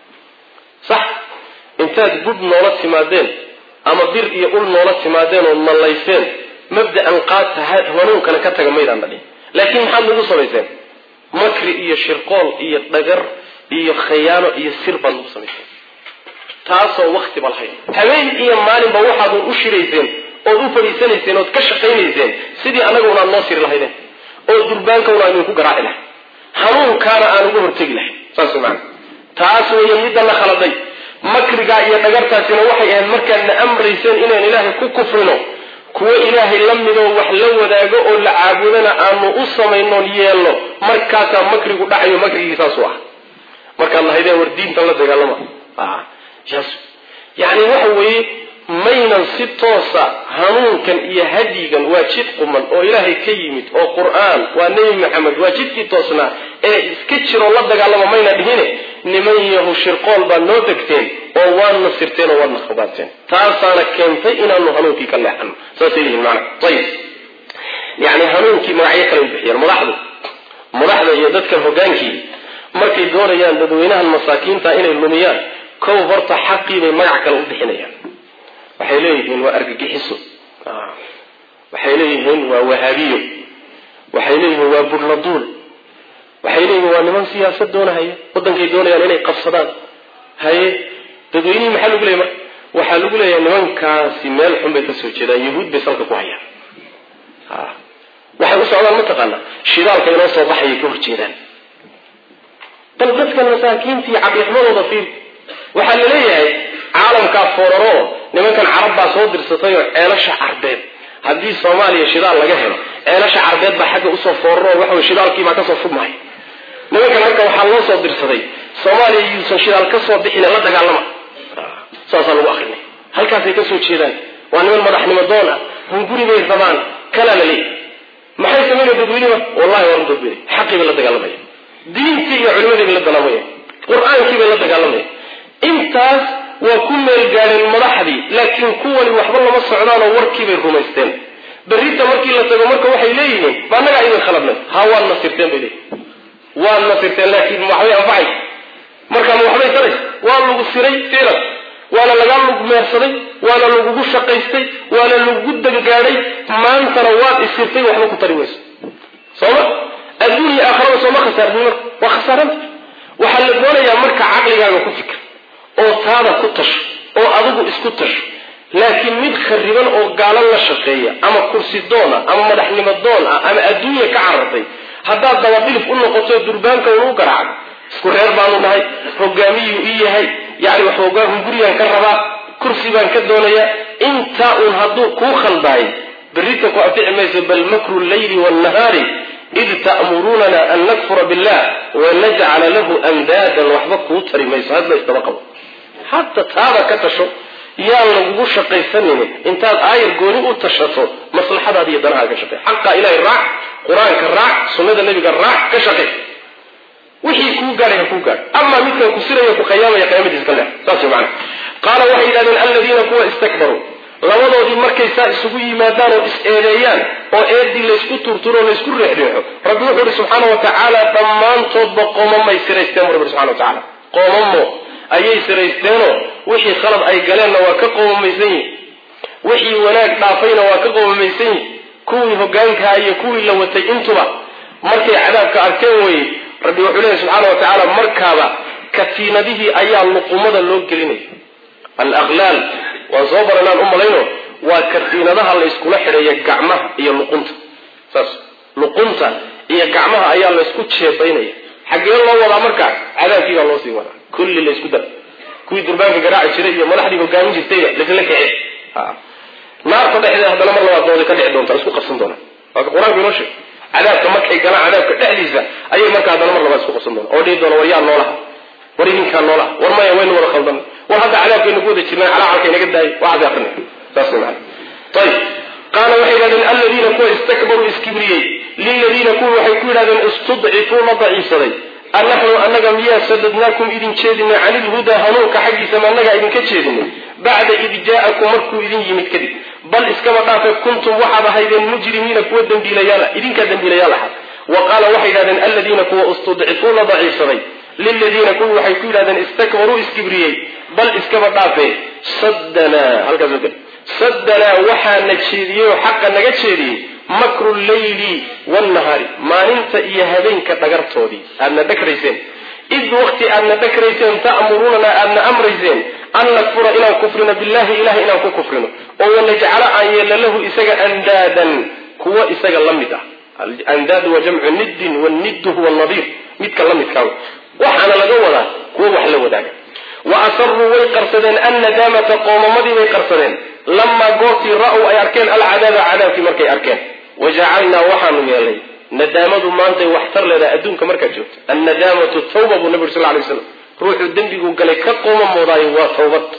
صح أنت تبود نولات سمادين أما بير يقول نولات سمادين والملايسين مبدأ أنقاط هاد هونون كان كتاق ميدان بني لكن محمد نقصر يسين مكر إيه شرقال إيه دقر iyo khiyaano iyo sir baan u sameeyay taasoo waqti balhay habeen iyo maalin ba waxaad u shirayseen oo u fariisanayseen oo ka shaqeynayeen sidii anagu una noo sir lahaydeen oo durbaanka una inuu ku garaaci lahayd hanuun kaana aan ugu hortagi lahayd saas macna taas way mid la khaladay makriga iyo dhagartaasina waxay ahayd markaan amrayseen inaan ilaahay ku kufrino kuwa ilaahay lamido wax la wadaago oo la caabudana aanu u sameeyno yeelo markaas makrigu dhacayo makrigiisa soo ah marka Allah idin war diinta la dagaalama yes yani waxa weey mayna mubiinan si toosa hanuunkan iyo hadigan waa jid quman oo ilaahay ka yimid oo qur'aan waa nebi maxamed waa jidkii toosnaa ee iska jiro la dagaalama mayna dhihine niman yahu shirqool baa noo degteen oo waadna sirteen oo waadna khabaarteen taasaana keentay inaanu hanuunkii ka leexano saasay yihiin macna ayib yani hanuunkii magacyo kale u bixiyeen madaxda iyo dadka hogaankii markay doonayaan dadweynahan masaakiinta inay lumiyaan kow horta xaqii bay magac kale u bixinayaan waxay leeyihiin waa argagixiso waxay leeyihiin waa wahaabiyo waxay leeyihiin waa burladuul waxay leeyihiin waa niman siyaasad doonahaya wadankay doonayaan inay qabsadaan haye dadweynihii maxaa lagu leeyahay marka waxaa lagu leeyahay nimankaasi meel xun bay ka soo jeedaan yahuud bay salka ku hayaan waxay u socdaan mataqaana shidaalka inoo soo baxayay ka horjeedaan bal dadkan masaakiintii cabdiraxmadooda fiir waxaa la leeyahay caalamkaa fooraro nimankan carab baa soo dirsatay oo ceelasha carbeed haddii soomaaliya shidaal laga helo ceelasha carbeed baa xagga usoo fooraro waxa way shidaalkii baa kasoo fudmahay nimankan marka waxaa loo soo dirsaday soomaaliya yuusan shidaal kasoo bixin la dagaalama saasaa lagu akrinay halkaasay kasoo jeedaan waa niman madaxnimo doon ah hunguri bay rabaan kala la leeyahay maxay sameynaya dadweyniba wallahi waa dadweyne xaqii bay la dagaalamaya diintii iyo culimadii bay la dagaalamaya qur-aankii bay la dagaalamaya intaas waa ku meel gaadheen madaxdii laakiin kuwani waxba lama socdaanoo warkii bay rumaysteen berrita markii la tago marka waxay leeyihiin ma annagaa idin khaladnay waad nasirteen bay leeyihin waad nasirteen laakiin waxbay anfacay markaa ma waxbay tarays waa lagu siray ficlan waana lagaa lug meersaday waana lagugu shaqaystay waana lagugu dangaadhay maantana waad isirtay waxba ku tari weyso sooma adduun iyo aakhiraba sooma khasaarnin marka waa khasaaranta waxaa la doonayaa marka caqligaaga ku fikir oo taada ku tasho oo adigu isku tasho laakiin mid khariban oo gaalan la shaqeeya ama kursi doon ah ama madaxnimo doon ah ama adduunya ka carartay haddaad dabadhilif u noqoto durbaanka uu garaacdo isku reer baanu nahay hogaamiyuu ii yahay yani wax hunguriyaan ka rabaa kursi baan ka doonayaa intaa uun hadduu kuu khaldaayay berrita ku anfici mayso bal makru llayli waalnahaari id ta'murunana an nakfura billah wanajcala lahu andaadan waxba kuu tari mayso hadla isdaba qabo hadda taada ka tasho yaan lagugu shaqaysanin intaad aayar gooni u tashato maslaxadaada iyo danaha ka shaqey xaqa ilaahay raac qur-aanka raac sunnada nebiga raac ka shaqey wixii kuu gaadhay ha kuu gaadh ama midkan ku siraya ku qayaamaya qiyaamadiisa ka leex saas macana qaala waxay yidhahdeen aladiina kuwa istakbaruu labadoodii markay saa isugu yimaadaan oo is-eedeeyaan oo eedii laysku turturo o laysku reexreexo rabbi wuxuu ihi subxaana wa tacaala dhammaantoodba qoomamay siraysteen bu rabbi subxana wa tacaala qoomamo ayay siraysteenoo wixii khalad ay galeenna waa ka qoomamaysan yihin wixii wanaag dhaafayna waa ka qoomamaysan yihin kuwii hogaankaha iyo kuwii la watay intuba markay cadaabka arkeen weye rabbi wuxuu leeyahy subxaana wa tacaala markaaba katiinadihii ayaa luqumada loo gelinaya alaqlaal waan soo baranaan u malayno waa katiinadaha layskula xidheeya gacmaha iyo luqunta saas luqunta iyo gacmaha ayaa laysku jeebaynaya xaggee loo wadaa markaas cadaabkii baa loo sii wadaa kulli laysku dar kuwii durbaanka garaaci jiray iyo madaxdii hogaamin jirtayba laysla kace naarta dhexdeeda haddana mar labaad dooda ka dhici doonta laisku qabsan doona waa qur-aanku inoo sheeg cadaabka markay galaan cadaabka dhexdiisa ayay marka haddana mar labaad isku qabsan doona oo dhihi doona war yaa noolaha war idinkaa noolaha war maya waynu wada khaldan war hadda cadaabkaynu ku wada jirnay calacalka inaga daayay waxaas akrinay saas macana ayib qaala waxay yidhahdeen aladiina kuwa istakbaruu iskibriyey liladiina kuwa waxay ku yidhahdeen istudcifuu la daciifsaday anaxnu annaga miyaa sadadnaakum idin jeedinay cani ilhudaa hanuunka xaggiisa ma annagaa idinka jeedinay bacda id jaa'akum markuu idin yimid kadib bal iskaba dhaafe kuntum waxaad ahaydeen mujrimiina kuwa dembiilayaal idinkaa dembiilayaal ahaa wa qaala waxay yidhahdeen aladiina kuwa istudcifuu la daciifsaday liladiina kuwii waxay ku yidhahdeen istakbaruu iskibriyey bal iskaba dhaafe saddanaa halkaas ogel saddanaa waxaana jeediyey oo xaqa naga jeediyey makru llayli waalnahaari maalinta iyo habeenka dhagartoodii aadna dhagrayseen id waqti aadna dhagrayseen ta'murunana aadna amrayseen an nakfura inaan kufrino billahi ilahi inaan ku kufrino oo wanajcala aan yeelna lahu isaga andaadan kuwa isaga la mid ah andaad waa jamcu niddin waniddu huwa nadiir midka la midkaa waxaana laga wadaa kuwa wax la wadaaga wa asaruu way qarsadeen annadaamata qoomamadii bay qarsadeen lamaa goortii ra-w ay arkeen alcadaaba cadaabkii markay arkeen wajacalnaa waxaanu yeelnay nadaamadu maantay waxtar leedahay adduunka markaad joogto annadaamatu tawba buu nabi uri sal lay slam ruuxuu dembigu galay ka qoomamoodaay waa tawbad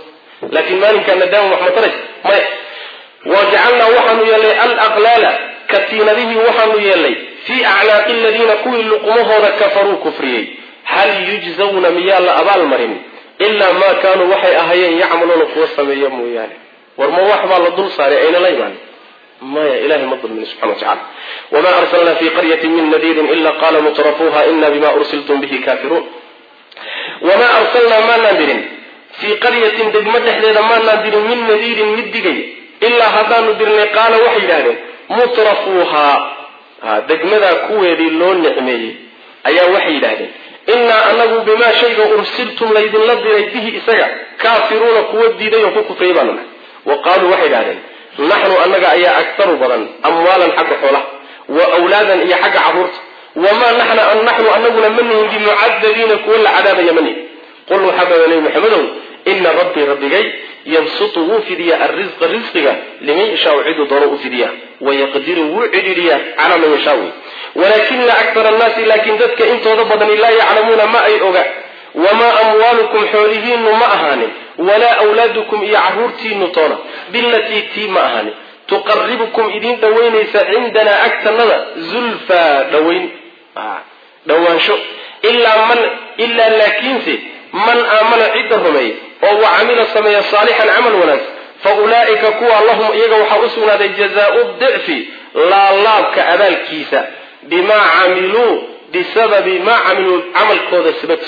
laakiin maalinka nadaan wax ma taray may waja'alna waxaanu yeelay al-aqlala katiinadihi waxaanu yeelay fi a'naaqi alladhina kuwi luqumahooda kafaru kufriyay hal yujzawna miyalla abal marin illa ma kanu waxay ahayeen yacmaluna kuwa sameeyo mooyaane warma wax baa la dul saaray ayna la imaan maya ilahi madul min subhanahu wa ta'ala wama arsalna fi qaryatin min nadirin illa qala mutrafuha inna bima ursiltum bihi kafirun wama arsalna ma nadirin fi qaryatin degma dhexdeeda ma nadirin min nadirin middigay illa hadanu dirnay qala wax yiraahdeen mutrafuha degmada kuweedii loo nicmeeyay ayaa wax yiraahdeen inna anagu bima shayga ursiltum laydin la diray bihi isaga kafiruna kuwa diiday oo ku kufreeyaan وقالوا واحد عليه نحن أنك أي أكثر بدن أموالا حق حوله وأولادا إيا حق عبورت وما نحن أننا منهم بمعذبين كل عذاب يمني قلوا حبا محمد إن ربي جاي يبسطه في ديا الرزق لمن يشاء عيد ضروء في ديا ويقدر وعدريا على من يشاء ولكن لا أكثر الناس لكن ذاتك إنت وضبطا لا يعلمون ما أي أوغا وما أموالكم حولهن ما أهاني ولا أولادكم يعهورتي نطونا بالتي تي ما أهاني تقربكم إذين دوينيس عندنا أكثر نظر زلفا دوان شو إلا لكنسي من آمن عدهم وهو عمل سمي صالحا عمل وناس فأولئك كوا اللهم إيقوا حوصنا ذي جزاء الضعف لا الله كأبال كيسا بما عملوا بسبب ما عملوا عمل كود السبت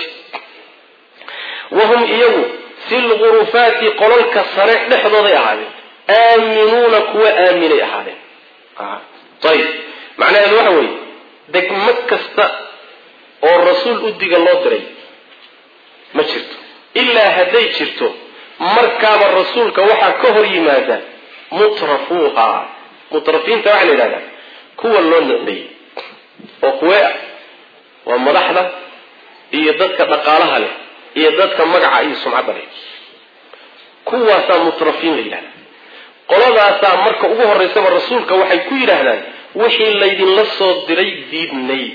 وهم إيقوا في الغرفات قللك الصريح لحظة هذه آمنون كوا آمني هذه طيب معنى هذا وحوي دك مكة والرسول أدق الله دري ما شرته إلا هدي شرته مركب الرسول كوحى كهري ماذا مطرفوها مطرفين تعني ذلك كوا اللون نبي وكوا ومرحلة يددك نقالها له يددك مقع أي سمعة بري كوا سا مطرفين لله قلنا سا مركب أبوه الرسول كوحى كوي لهنا وحي اللي لصد دري ديدني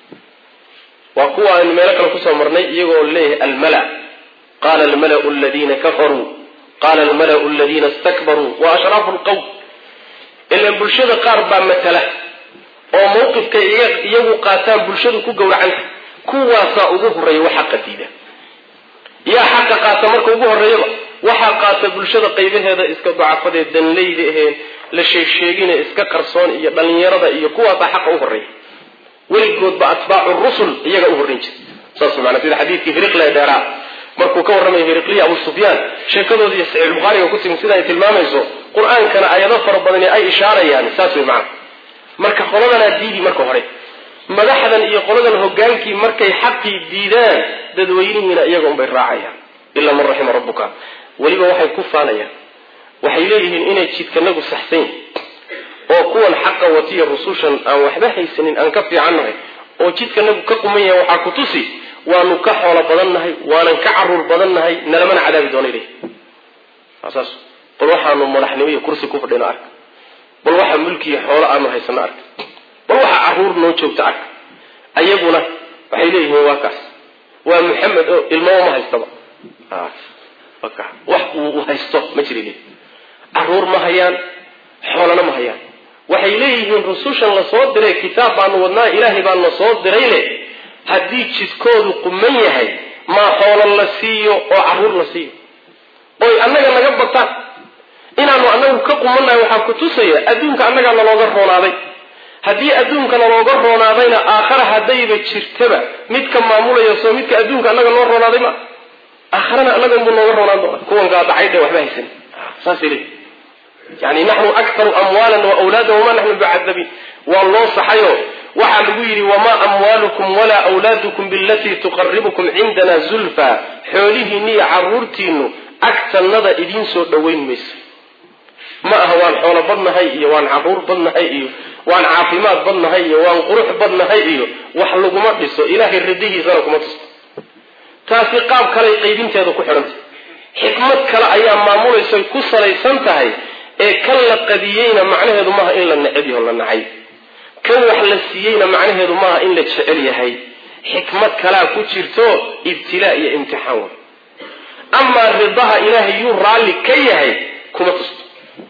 وقوة أن ملك الكسر مرني يقول له الملأ قال الملأ الذين كفروا قال الملأ الذين استكبروا وأشرفوا القوم إلا البلشد قاربا مثلا وموقف كي يوقاتان بلشد كقول عنه كوا سأبوه الرئي وحق ديدا يا حق قاتمرك أبوه الرئي وحق بلشد قيبه هذا إسكا ضعفة الدن ليدهين لشيشيقين إسكا قرصون إيا بل يرد إيا كوا سحق أبوه الرئي ولقد بأتباع الرسل إيا أبوه الرئي صلى معنا في الحديث في هرقل دارا markuu ka waramay Hiriqliya Abu Sufyan sheekadoodii Sahih Bukhari oo ku timid sida ay tilmaamayso Qur'aankana ayado fara badan ay ishaarayaan saas way macna marka qoladana diidi marka hore madaxdan iyo qoladan hogaankii markay xaqi diidaan dadweynihiina iyaga bay raacayaan illa man rahima rabbuka waliba waxay ku faanayaan waxay leeyihiin inay jidkanagu saxseen oo kuwan xaqa watiya rusushan aan waxba haysanin aan ka fiicanahay oo jidkanagu ka qumayay waxa ku tusi waanu ka xoolo badannahay waanan ka carruur badannahay nalamana cadaabi doonay asaas bal waxaanu madaxnimada kursi ku fadhina ark bal waxa mulki xoolo aanu haysana ark bal waxa carruur noo joogta ark ayaguna waxay leeyihiin waa kaas waa Muhammad oo ilmo ma haystaba waka wax uu haysto ma jirin carruur ma hayaan xoolana ma hayaan waxay leeyihiin rusushan la soo diray kitaab baan wadnaa ilaahay baan la soo diray haddii jidkoodu quman yahay ma xoolo la siiyo oo carruur la siiyo oo annaga laga bataan inaanu annagu ka qumannahay waxa ku tusaya adduunka annaga looga roonaaday haddii adduunka looga roonaadayna aakhira hadayba jirtaba mid ka maamulaya soo midka adduunka annaga loo roonaaday ma aakhirana annaga muu looga roonaan doona kuwan gaadacayda waxba haysan saasili يعني نحن أكثر أموالا وأولادا وما نحن بعذبين والله صحيح وحال يقول وما أموالكم ولا أولادكم بالتي تقربكم عندنا زلفى حوله ني عرورتين أكثر نضا إذين سوء دوين مصر ما هو الحول بدنا هاي وان عرور بدنا هاي وان عافمات بدنا هاي وان قروح بدنا هاي وحلقوا مقصوا إلهي الرديه زاركم مقصوا تاسقاب كلا يقيدين تهدو كحرمت حكمت كلا أيام معمولة يسوي كسر يسنتهي كلا قديين معناه ما إلا النعبي ولا النعيب كان وحلسيين معناه ما إلا الشعرية هاي حكمة كلا كتيرتو ابتلاء امتحان أما رضاها إلهي يرالي كيهي كما تستو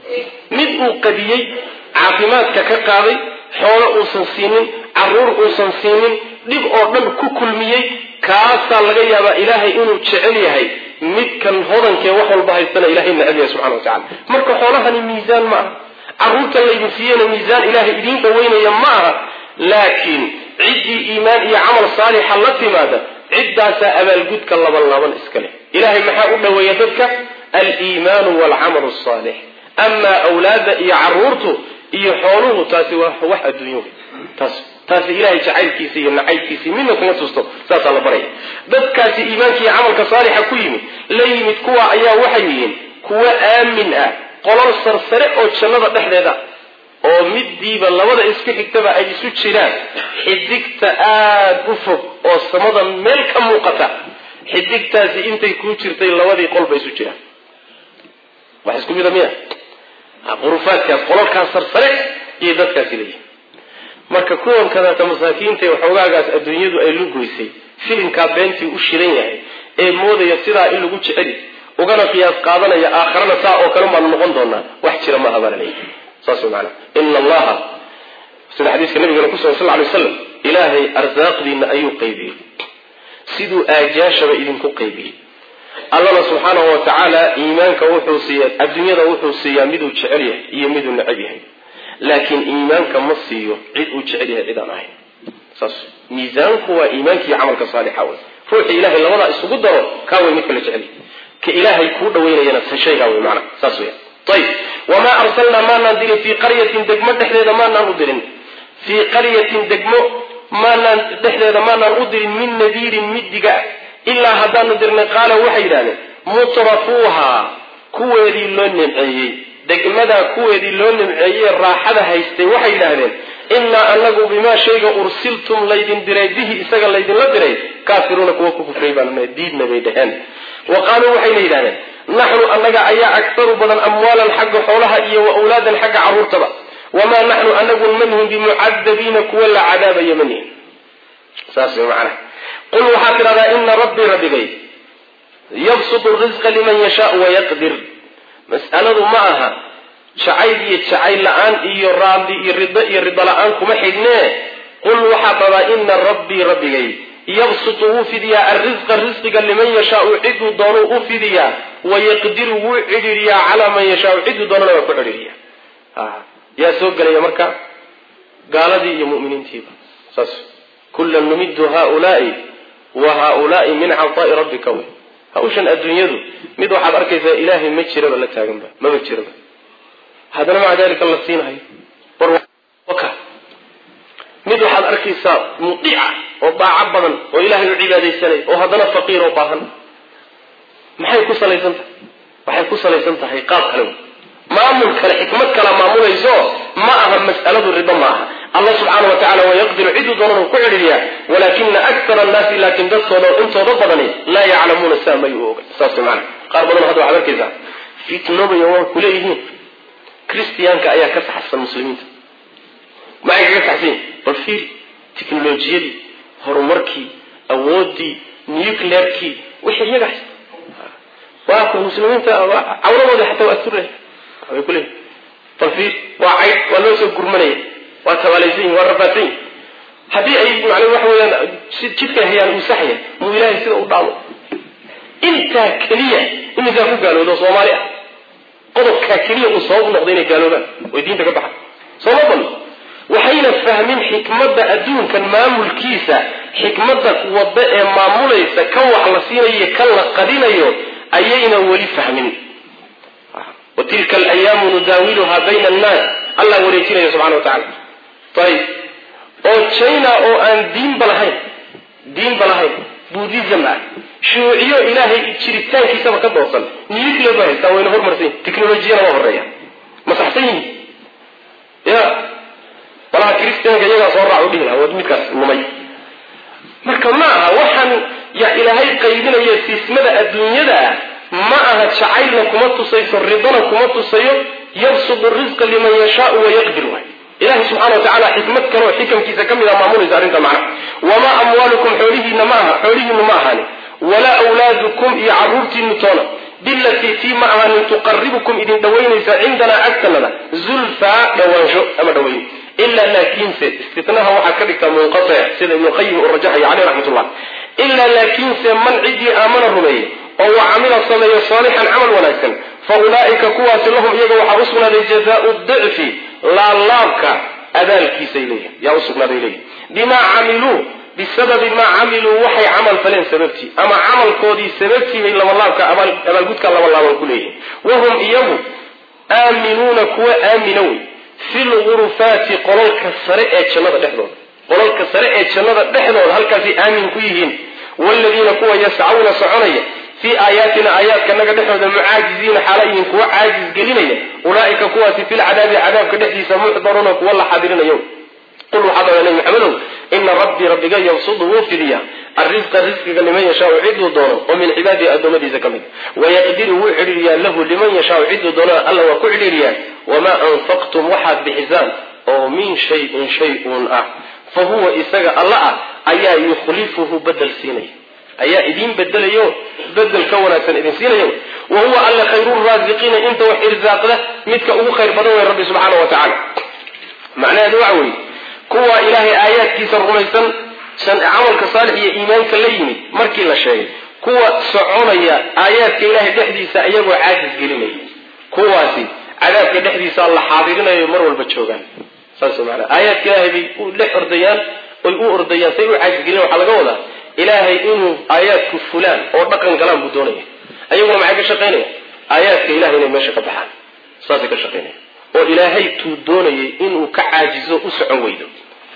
مد قديي عاقمات كقاضي حول أوسنسينين عرور أوسنسينين ديب أردن كوكلميي كاسا لغايا با إلهي إنو تشعليهي مد كان هودن كي وحول بهايستنا إلهي النبي سبحانه وتعالى مركو حولها ميزان معه عرورتا اللي يبسيين ميزان إلهي إدين دوين يمعها لكن عدي إيمان إيا عمل صالح التي ماذا عداسا أبال قد كاللبان إسكالي إلهي محاقنا ويددك الإيمان والعمل الصالح أما أولاد إيا عرورته إيا حوله تاسي واحد الدنيا تاسي إلهي جعيل كيسي نعيل كيسي منك نتصطب ساسا لبري بدكاسي إيمانك عملك صالح كويمي ليمت كوا أيا وحيين كوا آمن قولان سرسرق أو تشنطة نحن ذا oo midiiba labada iska xigtaba ay isu jiraan xidigta aad u fog oo samada meel ka muuqata xidigtaasi intay ku jirtay labadii qolba isu jiraan wax isku mid ah qurufaadka qolalka sarsare iyo dadkaasi leeyahay marka kuwan kada masaakiinta waxogaagaas adduunyadu ay lugoysay filimka beentii u shiran yahay ee moodaya sidaa in lagu jecel ugana qiyaas qaadanaya aakhirana saa oo kale ma noqon doona wax jira ma habalay صلى الله عليه إن الله سيد حديث النبي صلى الله عليه وسلم إلهي أرزاق دين أيو قيبي سيدو آجاش بإذن قيبي الله سبحانه وتعالى إيمانك وحوصية الدنيا وحوصية مدو تشعريه يمدو نعبيه لكن إيمانك مصيه عدو تشعريه إذا معي ميزانك هو إيمانك عملك صالح حول روحي إلهي اللي وضع السقدر كاوي مثل تشعريه كإلهي كود وين ينفس الشيء هاوي معنا ساسويا طيب وما أرسلنا ما ندير في قرية دقمة تحديد ما ندير في قرية دقمة ما تحديد ما ندير من نذير مدقة إلا هذا نديرنا قال وحيدان مطرفوها كويري لون نمعي دقمة كويري لون نمعي الراحة هيستي وحيدان إنا أنه بما شيء أرسلتم ليدن دريده إساق ليدن لدري كافرون كوكو كفريبا ديدنا بيدهن وقالوا وحيدان نحن أنك أيا أكثر بدن أموالا حق حولها إيا وأولادا حق عرورتبا وما نحن أنك منهم بمعذبين كولا عذاب يمنين ساسي معنا قل وحاكرا إن ربي يبسط الرزق لمن يشاء ويقدر مسألة معها شعيل لآن إيا الرامدي إيا الرضا لآن كمحيدنا قل وحاكرا إن ربي يبسطه فديا الرزق لمن يشاء عد دونه فديا ويقدره عدريا على من يشاء عد دونه وعدريا يا سوق يا مركا قال دي يا مؤمنين تيبا كل نمد هؤلاء من عطاء ربك هاوشن الدنيا ذو مد واحد أركز إلهي ما تشرب ولا تاجم ما بتشرب هذا مع ذلك الله سينها وكا mid waxaad arkaysaa mudiica oo baaca badan oo ilaahay u cibaadaysanay oo hadana faqiir oo baahan maxay ku salaysan tahay qaab kale maamul kale xikmad kale maamulayso ma aha mas'aladu riba ma aha Allah subhanahu wa ta'ala wa yaqdiru idu doonahu ku ciriya walakin akthara an-nas lakin dadkooda intooda badani la ya'lamuna samayu saasman qaar badan hada waxa arkaysaa fitnada iyo kuleeyihiin kristiyaanka ayaa ka saxsan muslimiinta ما يقصحين بالفير تكنولوجيا دي هرمركي أودي نيوكليركي وش يقص واقع المسلمين عوروا ده حتى وأثره يقول إيه بالفير وعيد ولوس الجرمانية وتواليزين والرفاتين هذه أي معنى واحد شدة هي المسيحية مو إله يصير قدامه أنت كلية إن إذا هو قالوا ده صوماليا قدر كلية وصوب نقدين قالوا ده ويدين تكبح صومال وحين فهمين حكمة أدون كان مامل كيسة حكمة وضاء مامل يسا كوح لسينا يكلا قدينا يو أيينا ولي فهمين وتلك الأيام نداولها بين الناس الله وريتنا سبحانه وتعالى طيب أو تشينا أو أن دين بلهين بوديزم شيوعية إلهي شريطان كيسا وقد وصل نيوكلير بهي تاوين هرمرسين تكنولوجيا وهرية مصحتين يا والله كريستيان جاية صورة عوديها ودمكس نمي مركماها وحن يا إلهي قيدنا يسمى الدنيا ده معها شعيلنا كمتو سيف الرضانا كمتو سيف يبسط الرزق لمن يشاء ويقدره إلهي سبحانه وتعالى حكمتك وحكم كيسا كم إذا معمول إذا أنت معنا وما أموالكم حوليه نماها ولا أولادكم يعرورتي النتونة بالتي في معها تقربكم إذن دوينيسا عندنا أكتنا زلفا دوانشو أما دوين إلا لكن استثناها وحكذك منقطع سيدة ابن القيم الرجحي عليه رحمة الله إلا لكن من عدي آمن الرمي أو عمل صلي صالحا عمل ولكن فأولئك كواس لهم يقوى حرصنا لجزاء الضعف لا لابك أذلك سيليه يا أصبنا إليه بما عملوا بسبب ما عملوا وحي عمل فلين سببتي أما عمل كودي سببتي إلا والله كأمل قدك الله والله والكليه وهم إياه آمنون كوا آمنون في الغرفات قلوك السريع جنة دحضون قلوك السريع جنة دحضون هل كفي آمن كويهين والذين كوا يسعون سعونيا في آياتنا آيات كأنك دحضون المعاجزين حاليهم كوا عاجز قلينيا أولئك كوا في العذاب كدحدي سمحضرون كوا الله حاضرين يوم قلوا حضر إليه محمد إن ربي يبسط وفديا الرزق لمن يشاء عدو دونه ومن عباده أدومدي زكمه ويقدر وعليا له لمن يشاء عدو دونه الله وكعليا وما أنفقتم واحد بحزان أو من شيء فهو إساق الله أيا يخلفه بدل سيني أيا إذين بدل يوم بدل كونات إذين سيني يوم وهو الله خير الرازقين انت وإرزاق له متك خير بدوي ربي سبحانه وتعالى معناه دعوي كوا إلهي آيات كيسر رميسا سن عملك صالح يا إيمانك الليمي مركي لا شيء كوا سعونيا آيات كإلهي تحديثا أيهو عاجز قليني كواسي عذاب كدحديثا الله حاضرين يمر والبتشوغان ساسو معنا آيات كإلهي بيقول لح أرضيان ويقول أرضيان سيقول عاجز قليني وحلقه ولا إلهي إنه آيات كفلان وربقا كلام بدوني أيهو معاك شقيني آيات كإلهي نمشي قبحان ساسك شقيني وإلهي تودوني إنه كعاجزه أسعو ويدو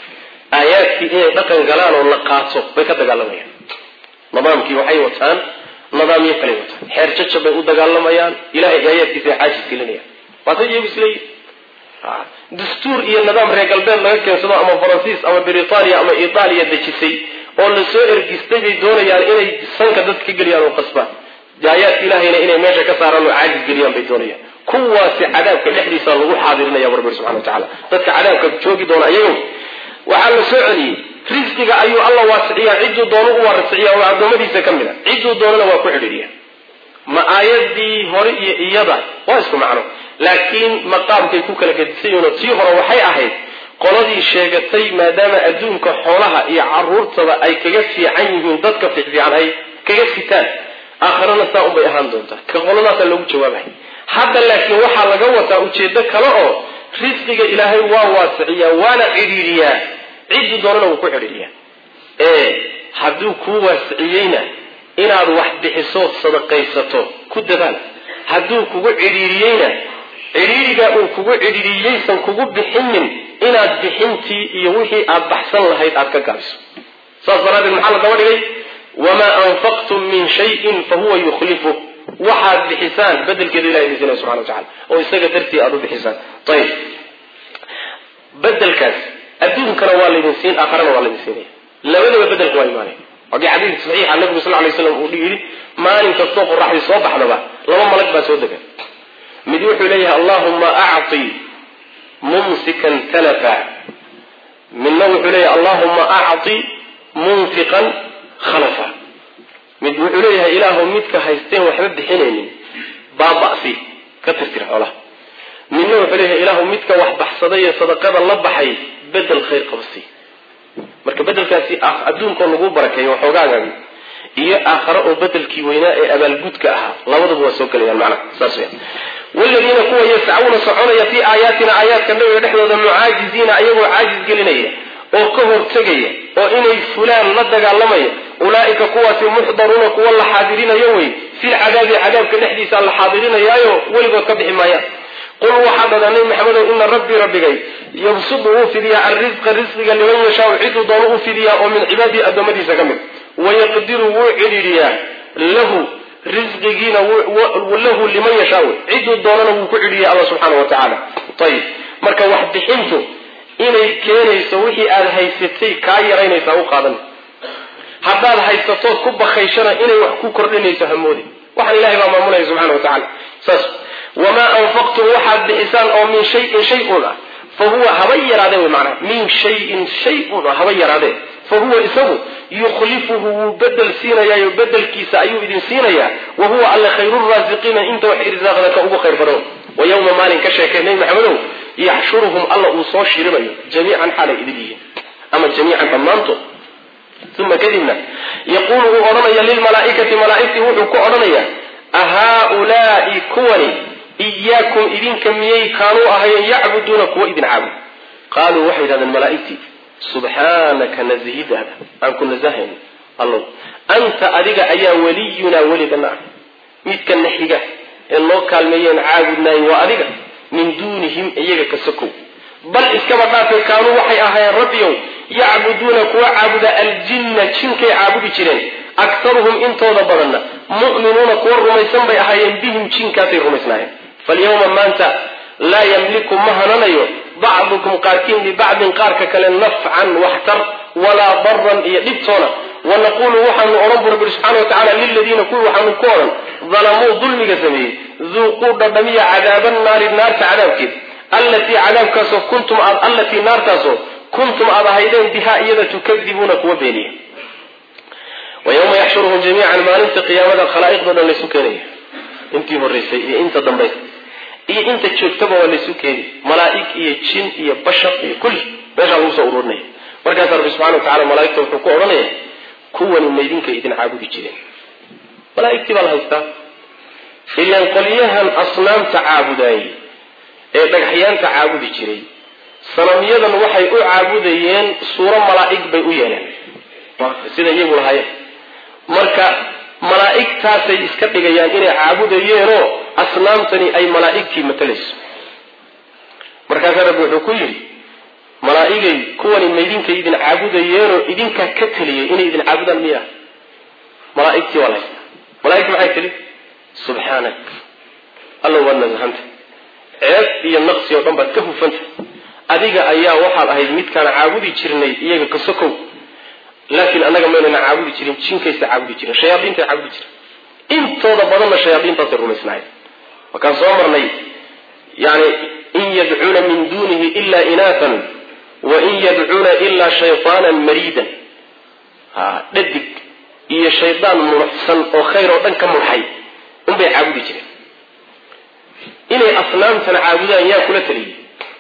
آياتك إيه دقن قلان ولقاته بكذا قالميان نظامك وحي وطان نظام يفعل وطان حيرتش بيقود قالميان إلهي آياتك في عاجز كلنيا واتجي بسلي دستور إيه النظام ريقل بين لكن سواء أما فرنسيس أما بريطانيا أما إيطاليا دجسي ولا سائر جستجي دوني يعني إلهي سنك دتك قليان وقصبان آيات إلهي إنه ماشا كسارا عاجز قليان بيدونيا كواسي عذابك الحديث الله حاضرنا يا رب سبحانه وتعالى تدك عذابك بتشوقي دون أيوم وعلى سعني رزقك أيو الله واسعيا عدو دونه وارسعيا وعبد مديسة كملا عدو دونه وكعليا ما آيات دي هوري إيضا واسكو معنا لكن مقام كيكوك لكدسيون تيهر وحي أهيد قولدي الشيقتي ما دام أدونك حولها يعرورتها أي كيكسي عنهم ضدك في عن أي كيكسي تان آخرنا ساقوا بإهان دونتا كقولنا سلوك جوابه حتى لكن وحا لقوة أجيدك لأو رزقك إلهي واسعيا وانا عريريا عدو دورنا وكو عريريا حدو كو واسعيينا إنا الواحد بحصوت صدقيسته كدبان حدو كو عريريينا عريريا كو عريرييسا كو بحنن إنا بحنتي يوحي أبحسن لهيد أبكاكاس صاصرات المحالة دوري وما أنفقتم من شيء فهو يخلفه واحد بحسان بدل كده لا يزينه سبحانه وتعالى ويستجى درتي أرض بحسان طيب بدل كاس أدين كانوا والدين آخرين والدين لا ولا بدل قويمانه وفي حديث صحيح عن النبي صلى الله عليه وسلم يقول ما أنت الصوف راح يصبح لبا لما ملك بسودك مديح إليها اللهم أعطي ممسكا تلفا من نوع إليها اللهم أعطي منفقا خلفا مديح إليها إله مدك هيستين وحبب حنيني بابا فيه كترتر حوله من نوع إليها إله مدك وحبح صدية صدقاء الله بحي بدل خير قبسي marka bedelkaasi adduunka lagu barakeeyo xogaagan iyo aakhiro bedelkii weynaa ee abaalgudka ahaa labadaba waa soo galayaan macna saas weeyaan walladina kuwa yas'auna sa'una fi ayatina ayatka nabiga dhexdooda mu'aajiziina ayagoo caajiz gelinaya oo ka hortagaya oo inay fulaan la dagaalamaya ulaaika kuwaasi muxdaruna kuwa la xaadirinayo way fi cadaabka dhexdiisa la xaadirinayo waligood ka bixi maayaan قل وحدنا نبي محمد إن ربي يبسطه في ذي الرزق لمن يشاء عد ضلوه في ذي ومن عبادي أدمدي سكمل ويقدر وعليا له رزق جينا وله لمن يشاء عد ضلوه كعليا الله سبحانه وتعالى طيب مركا واحد حنته إني كان يسويه على هيستي كايرين يسوي قادم حتى هيستوت كب خيشنا إني وحكو كرني يسهموني وحن الله ما مولى سبحانه وتعالى وما أنفقتم واحد بإحسان أو من شيء فهو هبير هذا المعنى من شيء هبير هذا fahuwa isagu yukhlifuhu wuu bedel siinayaa bedel kiisa ayuu idin siinayaa wa huwa alla khayrur raasiqiina inta wax irsaaqada ka ugu khayr badan wa yawma maalin ka sheekay maxamedow yaxshuruhum alla uu soo shirinayo jamiican xalay idiliin ama jamiican dhammaantood ثم كذبنا يقول أرنيا للملائكة ملائكة وحكو أرنيا أهؤلاء كوني إياكم إذن كميي كانوا أهيا يعبدونك وإذن عابد قالوا وحيدا الملائكة سبحانك نزهد هذا أنكم نزهن الله أنت أذيك أيا ولينا ولدنا ميتك النحيقة الله كالميين عابدنا وأذيك من دونهم إياك كسكو بل إسكما كانوا وحي أهيا ربيهم يعبدونك وعبد الجن شنك عابد جرين أكثرهم انتو ضبرنا مؤمنون كور رميسان بي أهيان بهم شنكاتي رميسناهم فاليوم ما أنت لا يملك مهنانيو بعضكم قاركين لبعض قارك كلن نفعا واحتر ولا ضرا يدبتونا ونقول وحن رب سبحانه وتعالى للذين كل وحن كورا ظلموا ظلم جسمه ذوقوا ضمية عذاب النار عذاب كده التي عذاب كاسو كنتم التي نار كاسو كنتم أضهيدين بها إذا تكذبونك وبينيه ويوم يحشرهم جميعا ما ننت قيامة الخلائق ضد لسكنية انت مرسي انت ضمبيت انت تشتبه ولسكنية ملائك جن بشر كل بشر وصوروني ورجع رب سبحانه وتعالى ملائكته وحقوقنا كون الميدين كإذن عابد جلين ملائكتي بالهيستا إلا انقليها الأصنام تعابدين دغحيان تعابد جري صنميدن waxay u caabudayeen suura malaa'ig bay u yeeleen sida iyagu lahaayeen marka malaa'igtaasay iska dhigayaan inay caabudayeen oo asnaamtani ay malaa'igtii matalayso marka rabbi wuxuu ku yiri malaa'igay kuwani meedinka idin caabudayeen oo idinka ka taliyay inay idin caabudaan miya malaa'igtii walaa malaa'igtu waxay tiri subhanak allah wa nazhanta ceeb iyo naqsi oo dhan baad ka hufanta adiga ayaa waxaad ahayd mid kana caabudi jirnay iyaga ka sokow laakiin anaga meelna caabudi jirin jinkaysa caabudi jirin shayaadiinta caabudi jirin intooda badan shayaadiinta rumaysnaay wakan soo marnay yani in yad'una min dunihi illa inathan wa in yad'una illa shaytanan maridan dadig iyo shaydaan muhsan oo khayr oo dhan ka murxay bay caabudi jireen inay asnaamtan caabudaan yaa kula taliyay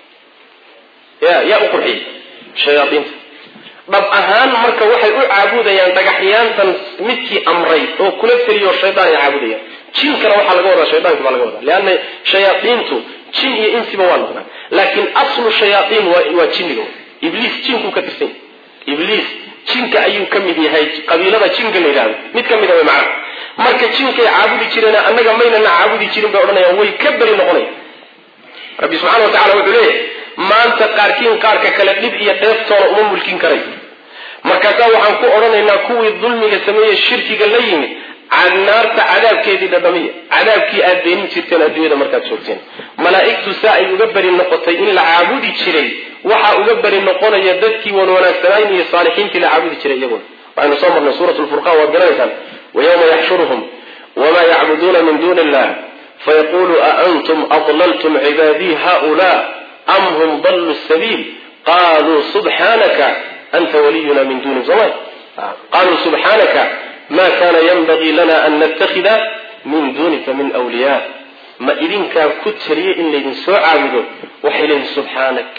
يا أقرحي شياطين طب أهان مركا وحي أعبوديان دقحيان مثل أمري أو كل تريو الشيطان يعبوديان شين كان وحا لقوة الشيطان كما لقوة لأن شياطين شين هي إنسي بوالنا لكن أصل الشياطين هو شين له إبليس شين كو كترسين إبليس شين كأيو كمدي هاي قبيلة شين كمدي ميت كمدي معه مركا شين كي عابودي شيرنا أنك مينا عابودي شيرنا بأولنا ويكبر النقوني ربي سبحانه وتعالى وقال maanta qaarkiin qaarka kala dib iyo dheeftoona uma mulkin karay markaasa waxaan ku oranaynaa kuwii dulmiga sameeyay shirkiga la yimid naarta cadaabkeedii dhadhamiya cadaabkii aad beenin jirteen adduunyada markaad joogteen malaa'igtu saa ay uga bari noqotay in la caabudi jiray waxa uga bari noqonaya dadkii wanaagsanaan iyo saalixiintii la caabudi jiray iyaguna waxaynu soo marnay suuratul furqaan waa garanaysaan ويوم يحشرهم وما يعبدون من دون الله فيقول أأنتم أضللتم عبادي هؤلاء أم هم ضلوا السبيل قالوا سبحانك أنت ولينا من دون زمان قالوا سبحانك ما كان ينبغي لنا أن نتخذ من دونك من أولياء ما إذن كان كتري إن لين سوء عابدوا وحيلين سبحانك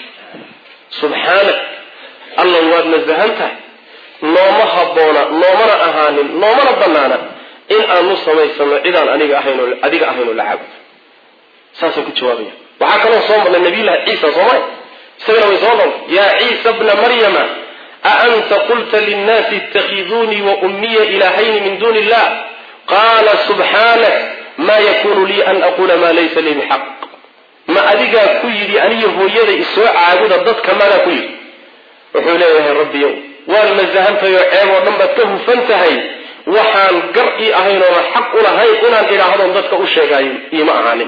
سبحانك الله وادنا الزهنته نوما حبونا نوما أهان نوما بنانا إن أنو سمي سمي إذا أديك أهين العبد ساسا كتشوابيا وحكنا صوم النبي الله عيسى صومي سيرا ويصوم يا عيسى ابن مريم أأنت قلت للناس اتخذوني وأمي إلهين من دون الله قال سبحانك ما يكون لي أن أقول ما ليس لي بحق ما أديك كيدي أني هو يدي إسواء عابد الضد كما لا كيد وحولي يا ربي يوم وأنا زهنت يعيب ونبته فانتهي وحان قرئي أهين وحق لهي إنا إلى هذا الضدك أشياء إيماء عنه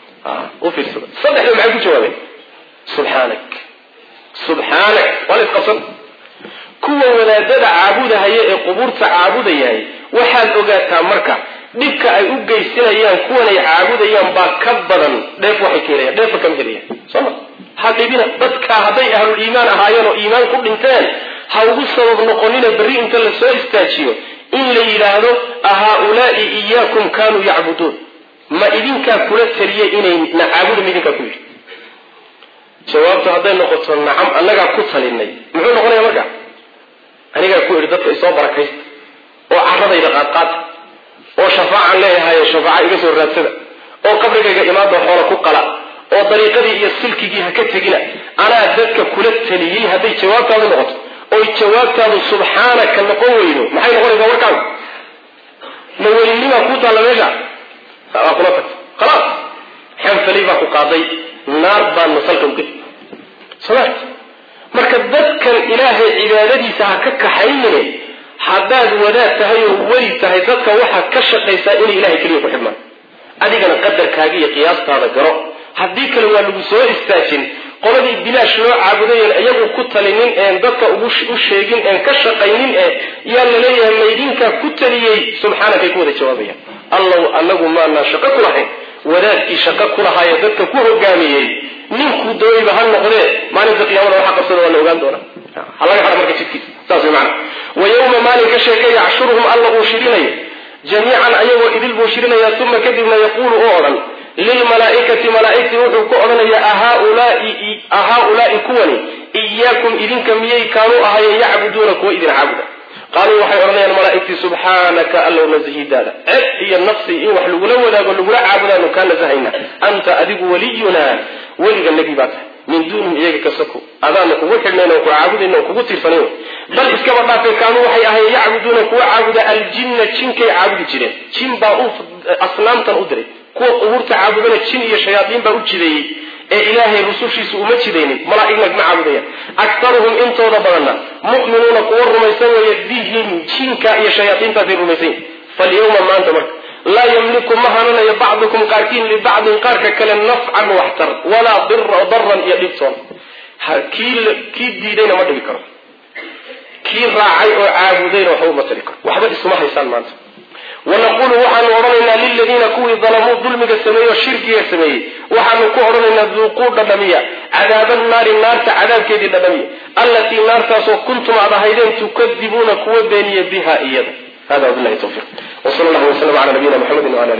وفي السبب صدح لهم عيبوا جوابين سبحانك سبحانك ولا يتقصر كوا ولا دد عابودها هي قبورت عابودها هي وحال أوجاتها مركع ديك أي أوجيسنا يان كوا يعابودها يان باكبرا ديف واحد كيريا ديف كم كيريا صح حقيقينا بس كهذي أهل الإيمان أهايان وإيمان كل إنسان ugu sabab noqonina berri inta la soo istaajiyo in la yidhaahdo ahaulaai iyaakum kaanuu yacbuduun ma idinkaa kula taliyey inay nacaabudu idinkaa ku yidhi jawaabtu hadday noqoto nacam annagaa ku talinay muxuu noqonaya marka anigaa ku idhi dadka isoo barakaysta oo carradayda qaadqaata oo shafaacan leeyahay shafaaca iga soo raadsada oo qabrigayga imaada xoola ku qala oo dariiqadii iyo silkigii ha ka tegina anaa dadka kula taliyey hadday jawaabtaadu noqoto oy jawaabtaadu subxaanaka noqon weydo maxay noqonaysaa warkaagu ma welinimaa kuu taalla meesha waa kula tagta khalaas xanfalay baa ku qaaday naar baan masalka u geli somaart marka dadkan ilaahay cibaadadiisa ha ka kaxaynine haddaad wadaad tahay oo weli tahay dadka waxaad ka shaqaysaa inay ilahay keliya ku xidmaan adigana qadarkaaga iyo qiyaastaada garo haddii kale waa lagu soo istaajin qoladii bilaash loo caabudayen iyagu ku talinin een dadka u sheegin een ka shaqaynin yaa laleeyahay maydinkaa ku taliyey subxaanakay ku wada jawaabayaan allow anagu maanaa shaqo ku lahayn wadaadkii shaqo ku lahaaye dadka ku hogaamiyey ninkuu dooniba ha noqdee maalinta qiyaamada waxa qabsada waa la ogaan doonaa halaga hara marka jidkiisa saas way macana wa yawma maalin ka sheekay yaxshuruhum alla uu shirinayo jamiican ayagoo idil buu shirinaya uma kadibna yaquulu oo odhan lilmalaaikati malaaigtii wuxuu ku odhanaya ahaulaai kuwani iyaakum idinka miyay kaanuu ahaayeen yacbuduuna kuwa idin caabuda qaaluu waxay odhanayaan malaaigtii subxaanaka allow nasahidaada ceb iyo nafsi in wax lagula wadaago lagula caabudaanu kaa nasahayna anta adigu waliyunaa weliga nagi baa tahay min duunihim iyaga ka sako adaana kugu xidhnayn oo ku caabudayna oo kugu tiirsanayn bal iskaba dhaafay kaanuu waxay ahayen yacbuduuna kuwa caabuda aljinna jinkay caabudi jireen jin baa asnaamtan u diray kuwa qubuurta caabudana jin iyo shayaaiin baa u jideeyey ee ilaahay rusushiisu uma jidaynin malaa'igna ma caabudayaan aktaruhum intooda badanna mu'minuuna kuwa rumaysan weeye bihim jinka iyo shayaaiintaasay rumaysan yihin falyawma maanta marka laa yamliku ma hananayo bacdukum qaarkiin libacdin qaarka kale nafcan waxtar walaa daran iyo dhibtoon kii diidayna ma dhibi karo kii raacay oo caabudayna waxba uma tari karo waxba isuma haysaan maanta ونقول وحن أرننا للذين كوي ظلموا ظلم السماء والشرك السماء وحن كأرننا ذوقوا الدمية عذاب النار عذاب كيد الدمية التي نار تاسو كنتم على هيدين تكذبون كوي بيني بها إيادا هذا بالله التوفيق وصلى الله وسلم على نبينا محمد وعلى